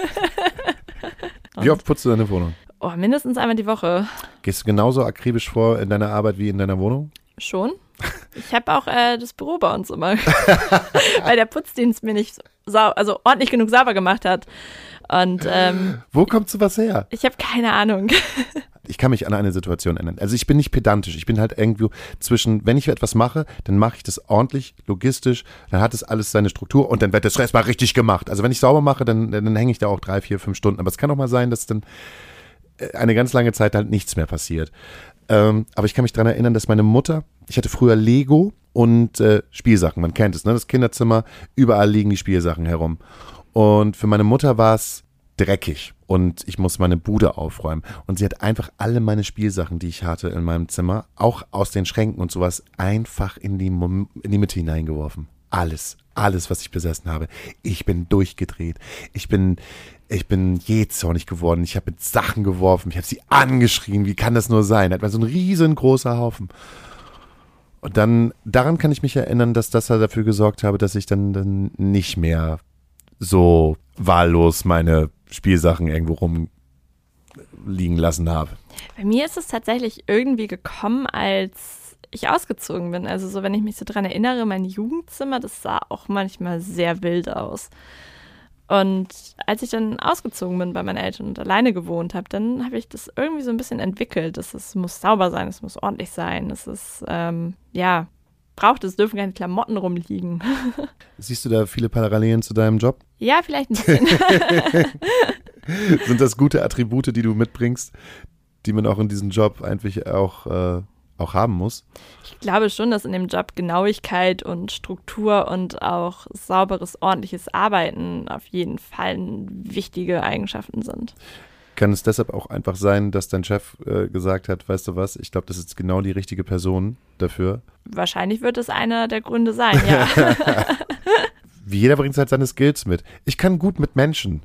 Wie oft putzt du deine Wohnung? Oh, mindestens einmal die Woche. Gehst du genauso akribisch vor in deiner Arbeit wie in deiner Wohnung? Schon. Ich habe auch das Büro bei uns immer, weil der Putzdienst mir nicht ordentlich genug sauber gemacht hat. Und Wo kommt sowas her? ich habe keine Ahnung. Ich kann mich an eine Situation erinnern. Also ich bin nicht pedantisch. Ich bin halt irgendwo zwischen, wenn ich etwas mache, dann mache ich das ordentlich, logistisch, dann hat es alles seine Struktur und dann wird das erstmal richtig gemacht. Also wenn ich sauber mache, dann hänge ich da auch 3, 4, 5 Stunden. Aber es kann auch mal sein, dass dann eine ganz lange Zeit halt nichts mehr passiert. Aber ich kann mich daran erinnern, dass meine Mutter, ich hatte früher Lego und Spielsachen, man kennt es, ne? Das Kinderzimmer, überall liegen die Spielsachen herum. Und für meine Mutter war es dreckig und ich muss meine Bude aufräumen. Und sie hat einfach alle meine Spielsachen, die ich hatte in meinem Zimmer, auch aus den Schränken und sowas, einfach in die Mitte hineingeworfen. Alles, was ich besessen habe. Ich bin durchgedreht. Ich bin jähzornig geworden. Ich habe mit Sachen geworfen. Ich habe sie angeschrien. Wie kann das nur sein? Das war so ein riesengroßer Haufen. Und dann, daran kann ich mich erinnern, dass das halt dafür gesorgt habe, dass ich dann nicht mehr so wahllos meine Spielsachen irgendwo rumliegen lassen habe. Bei mir ist es tatsächlich irgendwie gekommen, als ich ausgezogen bin. Also so, wenn ich mich so dran erinnere, mein Jugendzimmer, das sah auch manchmal sehr wild aus. Und als ich dann ausgezogen bin bei meinen Eltern und alleine gewohnt habe, dann habe ich das irgendwie so ein bisschen entwickelt. Es muss sauber sein, es muss ordentlich sein, es ist, es dürfen keine Klamotten rumliegen. Siehst du da viele Parallelen zu deinem Job? Ja, vielleicht ein bisschen. Sind das gute Attribute, die du mitbringst, die man auch in diesem Job eigentlich auch haben muss? Ich glaube schon, dass in dem Job Genauigkeit und Struktur und auch sauberes, ordentliches Arbeiten auf jeden Fall wichtige Eigenschaften sind. Kann es deshalb auch einfach sein, dass dein Chef gesagt hat, weißt du was, ich glaube, das ist genau die richtige Person dafür? Wahrscheinlich wird es einer der Gründe sein, ja. Jeder bringt halt seine Skills mit. Ich kann gut mit Menschen.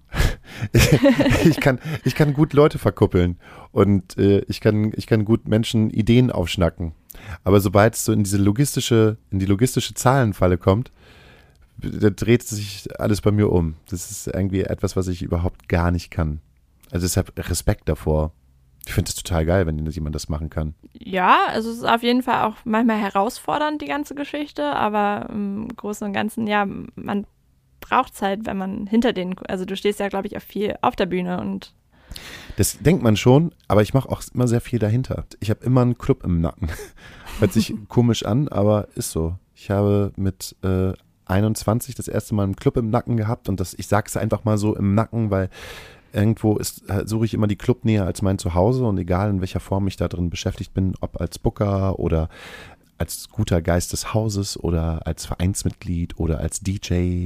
Ich kann gut Leute verkuppeln und ich kann gut Menschen Ideen aufschnacken. Aber sobald es so in die logistische Zahlenfalle kommt, da dreht sich alles bei mir um. Das ist irgendwie etwas, was ich überhaupt gar nicht kann. Also deshalb Respekt davor. Ich finde es total geil, wenn jemand das machen kann. Ja, also es ist auf jeden Fall auch manchmal herausfordernd, die ganze Geschichte, aber im Großen und Ganzen, ja, man braucht es halt, wenn man also du stehst ja, glaube ich, auch viel auf der Bühne und das denkt man schon, aber ich mache auch immer sehr viel dahinter. Ich habe immer einen Club im Nacken. Hört sich komisch an, aber ist so. Ich habe mit 21 das erste Mal einen Club im Nacken gehabt und ich sag's einfach mal so im Nacken, weil irgendwo suche ich immer die Clubnähe als mein Zuhause und egal in welcher Form ich da drin beschäftigt bin, ob als Booker oder als guter Geist des Hauses oder als Vereinsmitglied oder als DJ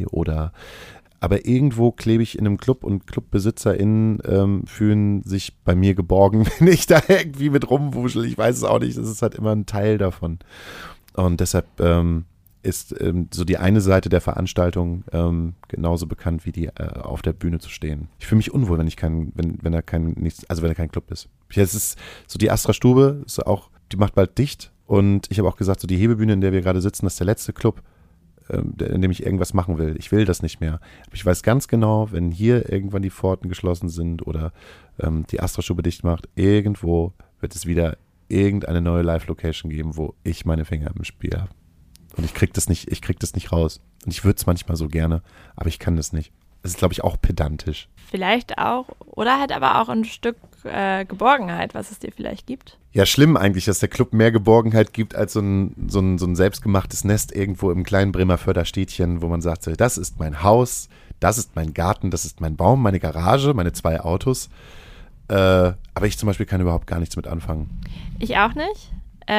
aber irgendwo klebe ich in einem Club und ClubbesitzerInnen fühlen sich bei mir geborgen, wenn ich da irgendwie mit rumwuschel. Ich weiß es auch nicht, das ist halt immer ein Teil davon. Und deshalb ist so die eine Seite der Veranstaltung genauso bekannt wie die auf der Bühne zu stehen. Ich fühle mich unwohl, wenn da kein Club ist. Es ist so die Astra Stube, die macht bald dicht und ich habe auch gesagt, so die Hebebühne, in der wir gerade sitzen, das ist der letzte Club, in dem ich irgendwas machen will. Ich will das nicht mehr. Aber ich weiß ganz genau, wenn hier irgendwann die Pforten geschlossen sind oder die Astra Stube dicht macht, irgendwo wird es wieder irgendeine neue Live-Location geben, wo ich meine Finger im Spiel habe. Und ich krieg das nicht raus. Und ich würde es manchmal so gerne, aber ich kann das nicht. Das ist, glaube ich, auch pedantisch. Vielleicht auch, oder halt aber auch ein Stück Geborgenheit, was es dir vielleicht gibt. Ja, schlimm eigentlich, dass der Club mehr Geborgenheit gibt als so ein selbstgemachtes Nest irgendwo im kleinen Bremerförder Städtchen, wo man sagt, so, das ist mein Haus, das ist mein Garten, das ist mein Baum, meine Garage, meine 2 Autos. Aber ich zum Beispiel kann überhaupt gar nichts mit anfangen. Ich auch nicht.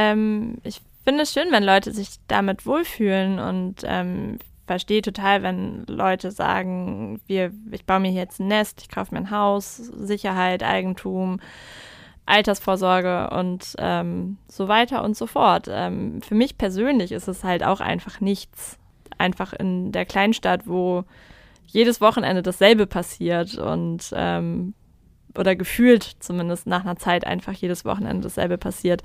Ich finde es schön, wenn Leute sich damit wohlfühlen und verstehe total, wenn Leute sagen, ich baue mir hier jetzt ein Nest, ich kaufe mir ein Haus, Sicherheit, Eigentum, Altersvorsorge und so weiter und so fort. Für mich persönlich ist es halt auch einfach nichts. Einfach in der Kleinstadt, wo jedes Wochenende dasselbe passiert und oder gefühlt zumindest nach einer Zeit einfach jedes Wochenende dasselbe passiert,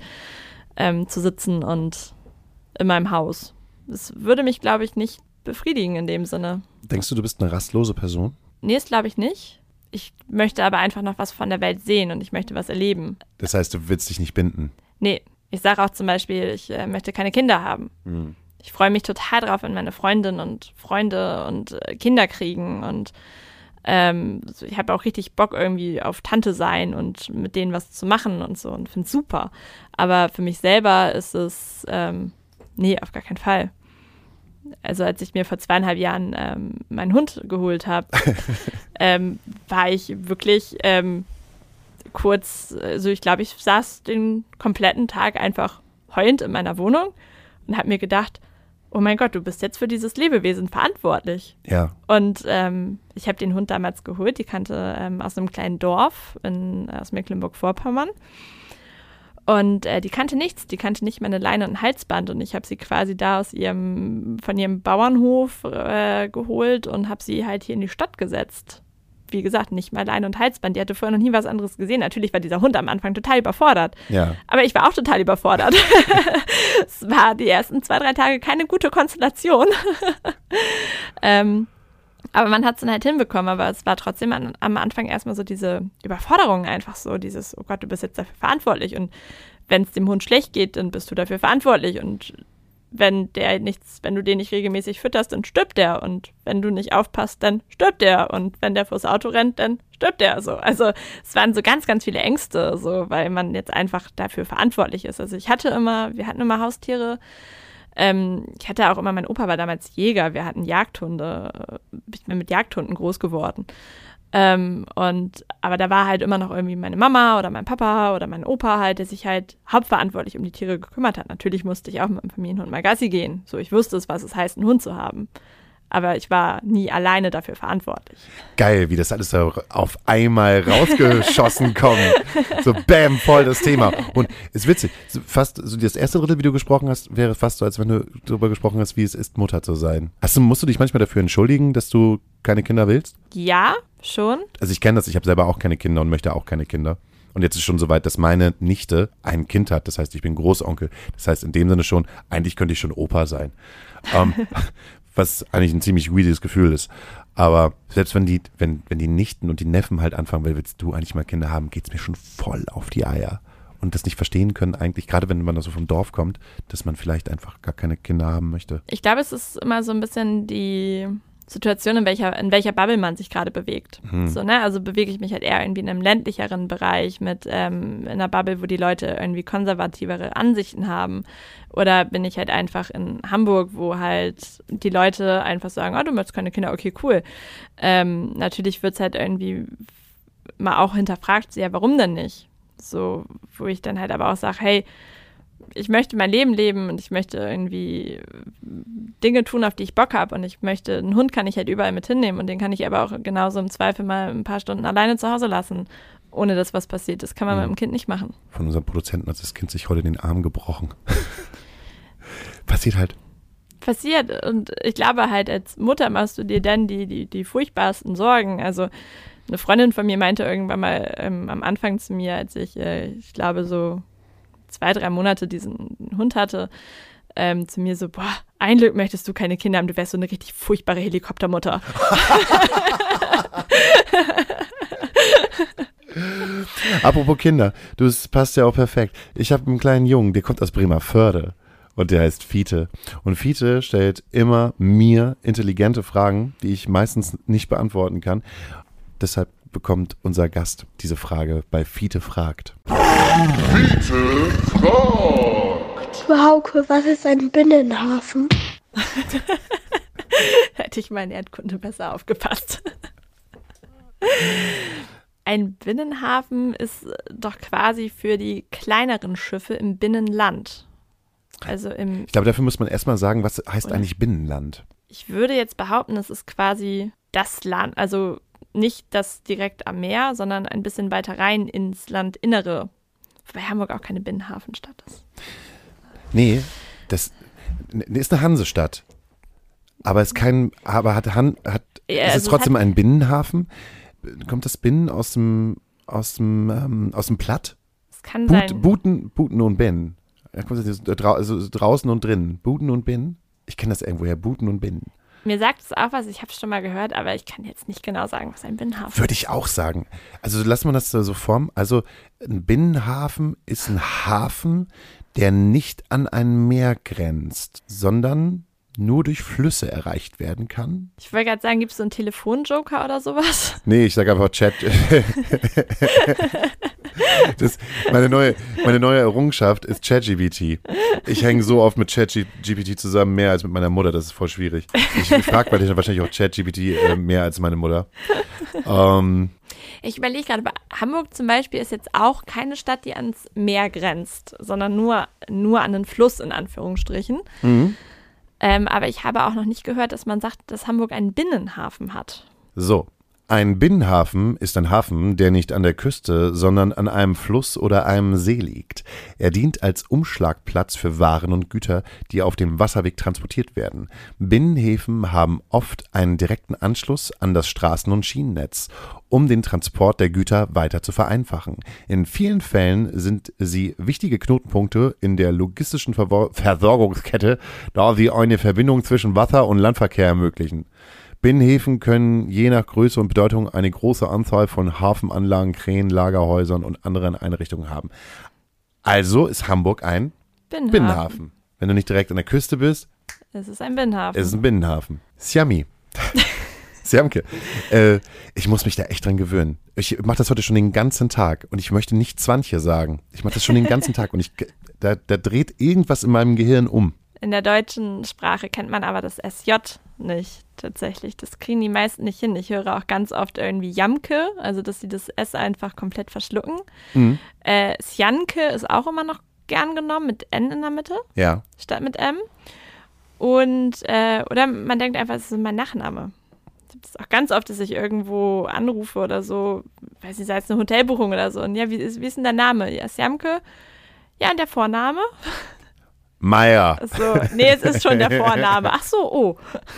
zu sitzen und in meinem Haus. Das würde mich, glaube ich, nicht befriedigen in dem Sinne. Denkst du bist eine rastlose Person? Nee, das glaube ich nicht. Ich möchte aber einfach noch was von der Welt sehen und ich möchte was erleben. Das heißt, du willst dich nicht binden? Nee, ich sage auch zum Beispiel, ich möchte keine Kinder haben. Ich freue mich total drauf, wenn meine Freundinnen und Freunde und Kinder kriegen und ich habe auch richtig Bock irgendwie auf Tante sein und mit denen was zu machen und so und finde es super. Aber für mich selber ist es, nee, auf gar keinen Fall. Also als ich mir vor 2,5 Jahren meinen Hund geholt habe, war ich wirklich kurz, also ich glaube, ich saß den kompletten Tag einfach heulend in meiner Wohnung und habe mir gedacht, oh mein Gott, du bist jetzt für dieses Lebewesen verantwortlich. Ja. Und ich habe den Hund damals geholt, die kannte aus einem kleinen Dorf aus Mecklenburg-Vorpommern. Und die kannte nichts, die kannte nicht meine Leine und ein Halsband und ich habe sie quasi da von ihrem Bauernhof geholt und habe sie halt hier in die Stadt gesetzt. Wie gesagt, nicht mal Leine und Halsband, die hatte vorher noch nie was anderes gesehen. Natürlich war dieser Hund am Anfang total überfordert, ja. Aber ich war auch total überfordert. Es war die ersten 2-3 Tage keine gute Konstellation. Aber man hat es dann halt hinbekommen, aber es war trotzdem am Anfang erstmal so diese Überforderung einfach so, dieses, oh Gott, du bist jetzt dafür verantwortlich und wenn es dem Hund schlecht geht, dann bist du dafür verantwortlich und wenn du den nicht regelmäßig fütterst, dann stirbt der und wenn du nicht aufpasst, dann stirbt der und wenn der vors Auto rennt, dann stirbt der so. Also es waren so ganz, ganz viele Ängste, so, weil man jetzt einfach dafür verantwortlich ist. Also wir hatten immer Haustiere. Ich hatte auch immer, mein Opa war damals Jäger, wir hatten Jagdhunde, ich bin mit Jagdhunden groß geworden. Aber da war halt immer noch irgendwie meine Mama oder mein Papa oder mein Opa halt, der sich halt hauptverantwortlich um die Tiere gekümmert hat. Natürlich musste ich auch mit dem Familienhund mal Gassi gehen. So, ich wusste es, was es heißt, einen Hund zu haben. Aber ich war nie alleine dafür verantwortlich. Geil, wie das alles so auf einmal rausgeschossen kommt. So bam, voll das Thema. Und ist witzig, fast so das erste Drittel, wie du gesprochen hast, wäre fast so, als wenn du darüber gesprochen hast, wie es ist, Mutter zu sein. Musst du dich manchmal dafür entschuldigen, dass du keine Kinder willst? Ja, schon. Also ich kenne das, ich habe selber auch keine Kinder und möchte auch keine Kinder. Und jetzt ist schon soweit, dass meine Nichte ein Kind hat. Das heißt, ich bin Großonkel. Das heißt, in dem Sinne schon, eigentlich könnte ich schon Opa sein. Was eigentlich ein ziemlich weirdes Gefühl ist. Aber selbst wenn die Nichten und die Neffen halt anfangen, willst du eigentlich mal Kinder haben, geht's mir schon voll auf die Eier. Und das nicht verstehen können eigentlich, gerade wenn man da so vom Dorf kommt, dass man vielleicht einfach gar keine Kinder haben möchte. Ich glaube, es ist immer so ein bisschen Situation, in welcher Bubble man sich gerade bewegt. So, ne? Also bewege ich mich halt eher irgendwie in einem ländlicheren Bereich mit in einer Bubble, wo die Leute irgendwie konservativere Ansichten haben. Oder bin ich halt einfach in Hamburg, wo halt die Leute einfach sagen, du möchtest keine Kinder, okay, cool. Natürlich wird es halt irgendwie mal auch hinterfragt, ja, warum denn nicht? So, wo ich dann halt aber auch sage, hey, ich möchte mein Leben leben und ich möchte irgendwie Dinge tun, auf die ich Bock habe und einen Hund kann ich halt überall mit hinnehmen und den kann ich aber auch genauso im Zweifel mal ein paar Stunden alleine zu Hause lassen, ohne dass was passiert. Das kann man mit dem Kind nicht machen. Von unserem Produzenten hat das Kind sich heute den Arm gebrochen. Passiert halt. Passiert und ich glaube halt, als Mutter machst du dir dann die furchtbarsten Sorgen. Also eine Freundin von mir meinte irgendwann mal am Anfang zu mir, als ich glaube so 2-3 Monate diesen Hund hatte, zu mir so, ein Glück möchtest du keine Kinder haben, du wärst so eine richtig furchtbare Helikoptermutter. Apropos Kinder, das passt ja auch perfekt. Ich habe einen kleinen Jungen, der kommt aus Bremervörde und der heißt Fiete. Und Fiete stellt immer mir intelligente Fragen, die ich meistens nicht beantworten kann. Deshalb bekommt unser Gast diese Frage bei Fiete fragt. Fiete fragt. Hauke, was ist ein Binnenhafen? Hätte ich mal in Erdkunde besser aufgepasst. Ein Binnenhafen ist doch quasi für die kleineren Schiffe im Binnenland. Also ich glaube, dafür muss man erstmal sagen, was heißt eigentlich Binnenland? Ich würde jetzt behaupten, es ist quasi das Land, also nicht das direkt am Meer, sondern ein bisschen weiter rein ins Landinnere. Wobei Hamburg auch keine Binnenhafenstadt ist. Nee, das ist eine Hansestadt. Aber es ist es trotzdem ein Binnenhafen? Kommt das Binnen aus dem Platt? Es kann sein. Buten und Binnen. Also draußen und drinnen. Buten und Binnen? Ich kenne das irgendwoher, Buten und Binnen. Mir sagt es auch was, ich habe es schon mal gehört, aber ich kann jetzt nicht genau sagen, was ein Binnenhafen ist. Würde ich auch sagen. Also lassen wir das so formen. Also ein Binnenhafen ist ein Hafen, der nicht an ein Meer grenzt, sondern nur durch Flüsse erreicht werden kann. Ich wollte gerade sagen, gibt es so einen Telefonjoker oder sowas? Nee, ich sage einfach Chat. Meine neue Errungenschaft ist ChatGPT. Ich hänge so oft mit ChatGPT zusammen, mehr als mit meiner Mutter. Das ist voll schwierig. Ich frage wahrscheinlich auch ChatGPT mehr als meine Mutter. Ich überlege gerade, Hamburg zum Beispiel ist jetzt auch keine Stadt, die ans Meer grenzt, sondern nur an einen Fluss in Anführungsstrichen. Mhm. Aber ich habe auch noch nicht gehört, dass man sagt, dass Hamburg einen Binnenhafen hat. So, ein Binnenhafen ist ein Hafen, der nicht an der Küste, sondern an einem Fluss oder einem See liegt. Er dient als Umschlagplatz für Waren und Güter, die auf dem Wasserweg transportiert werden. Binnenhäfen haben oft einen direkten Anschluss an das Straßen- und Schienennetz, um den Transport der Güter weiter zu vereinfachen. In vielen Fällen sind sie wichtige Knotenpunkte in der logistischen Versorgungskette, da sie eine Verbindung zwischen Wasser- und Landverkehr ermöglichen. Binnenhäfen können je nach Größe und Bedeutung eine große Anzahl von Hafenanlagen, Kränen, Lagerhäusern und anderen Einrichtungen haben. Also ist Hamburg ein Binnenhafen. Wenn du nicht direkt an der Küste bist, es ist ein Binnenhafen. Es ist ein Binnenhafen. Siami. Siamke. Ich muss mich da echt dran gewöhnen. Ich mache das heute schon den ganzen Tag und ich möchte nicht Zwanche sagen. Ich mache das schon den ganzen Tag und da dreht irgendwas in meinem Gehirn um. In der deutschen Sprache kennt man aber das SJ nicht tatsächlich. Das kriegen die meisten nicht hin. Ich höre auch ganz oft irgendwie Jamke, also dass sie das S einfach komplett verschlucken. Mhm. Sjanke ist auch immer noch gern genommen, mit N in der Mitte, ja, statt mit M. Und, oder man denkt einfach, es ist mein Nachname. Es ist auch ganz oft, dass ich irgendwo anrufe oder so, weiß nicht, sei es eine Hotelbuchung oder so. Und ja, wie ist denn der Name? Ja, Sjamke. Ja, und der Vorname? Meier. So, nee, es ist schon der Vorname. Ach so, oh.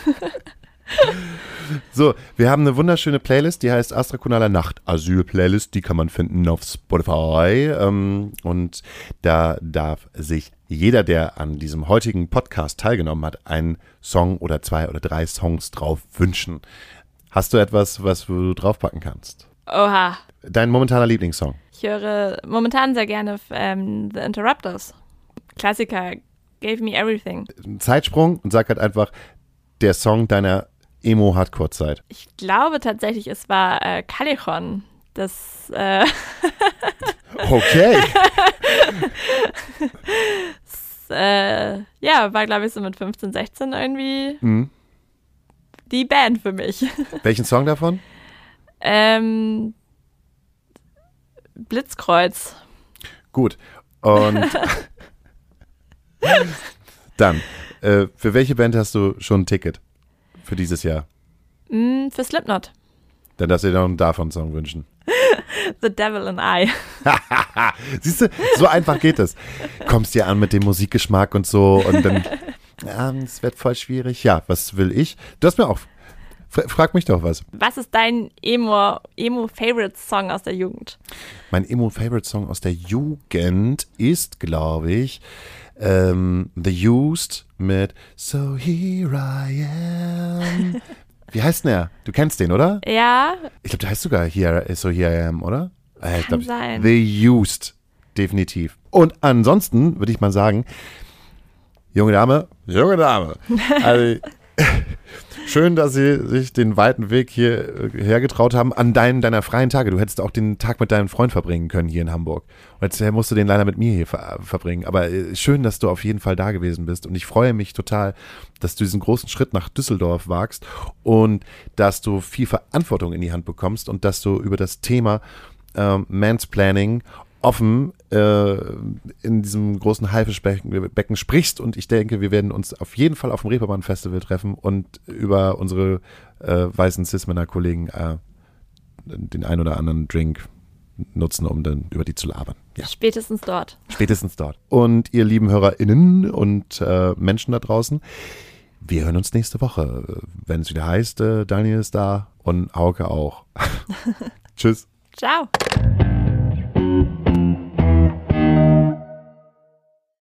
So, wir haben eine wunderschöne Playlist, die heißt Astrakonaler Nacht Asyl Playlist, die kann man finden auf Spotify und da darf sich jeder, der an diesem heutigen Podcast teilgenommen hat, einen Song oder 2 oder 3 Songs drauf wünschen. Hast du etwas, was du draufpacken kannst? Oha. Dein momentaner Lieblingssong? Ich höre momentan sehr gerne The Interrupters. Klassiker, Gave Me Everything. Zeitsprung und sag halt einfach, der Song deiner Emo-Hardcore-Zeit? Ich glaube tatsächlich, es war Callejon. Das, Okay. war, glaube ich, so mit 15, 16 irgendwie die Band für mich. Welchen Song davon? Blitzkreuz. Gut. Und dann, für welche Band hast du schon ein Ticket für dieses Jahr? Für Slipknot. Dann darfst du dir noch einen davon-Song wünschen. The Devil and I. Siehst du, so einfach geht es. Kommst dir an mit dem Musikgeschmack und so und dann, es wird voll schwierig. Ja, was will ich? Du hast mir auch, frag mich doch was. Was ist dein Emo-Favorite-Song aus der Jugend? Mein Emo-Favorite-Song aus der Jugend ist, glaube ich, The Used mit So Here I Am. Wie heißt denn er? Du kennst den, oder? Ja. Ich glaube, der heißt sogar So Here I Am, oder? Kann sein. The Used, definitiv. Und ansonsten würde ich mal sagen, junge Dame. Also, schön, dass Sie sich den weiten Weg hierher getraut haben an deiner freien Tage. Du hättest auch den Tag mit deinem Freund verbringen können hier in Hamburg. Und jetzt musst du den leider mit mir hier verbringen. Aber schön, dass du auf jeden Fall da gewesen bist. Und ich freue mich total, dass du diesen großen Schritt nach Düsseldorf wagst und dass du viel Verantwortung in die Hand bekommst und dass du über das Thema Mansplaining offen in diesem großen Haifischbecken sprichst, und ich denke, wir werden uns auf jeden Fall auf dem Reeperbahn-Festival treffen und über unsere weißen Cis-Männer-Kollegen den ein oder anderen Drink nutzen, um dann über die zu labern. Ja. Spätestens dort. Spätestens dort. Und ihr lieben HörerInnen und Menschen da draußen, wir hören uns nächste Woche, wenn es wieder heißt, Daniel ist da und Hauke auch. Tschüss. Ciao.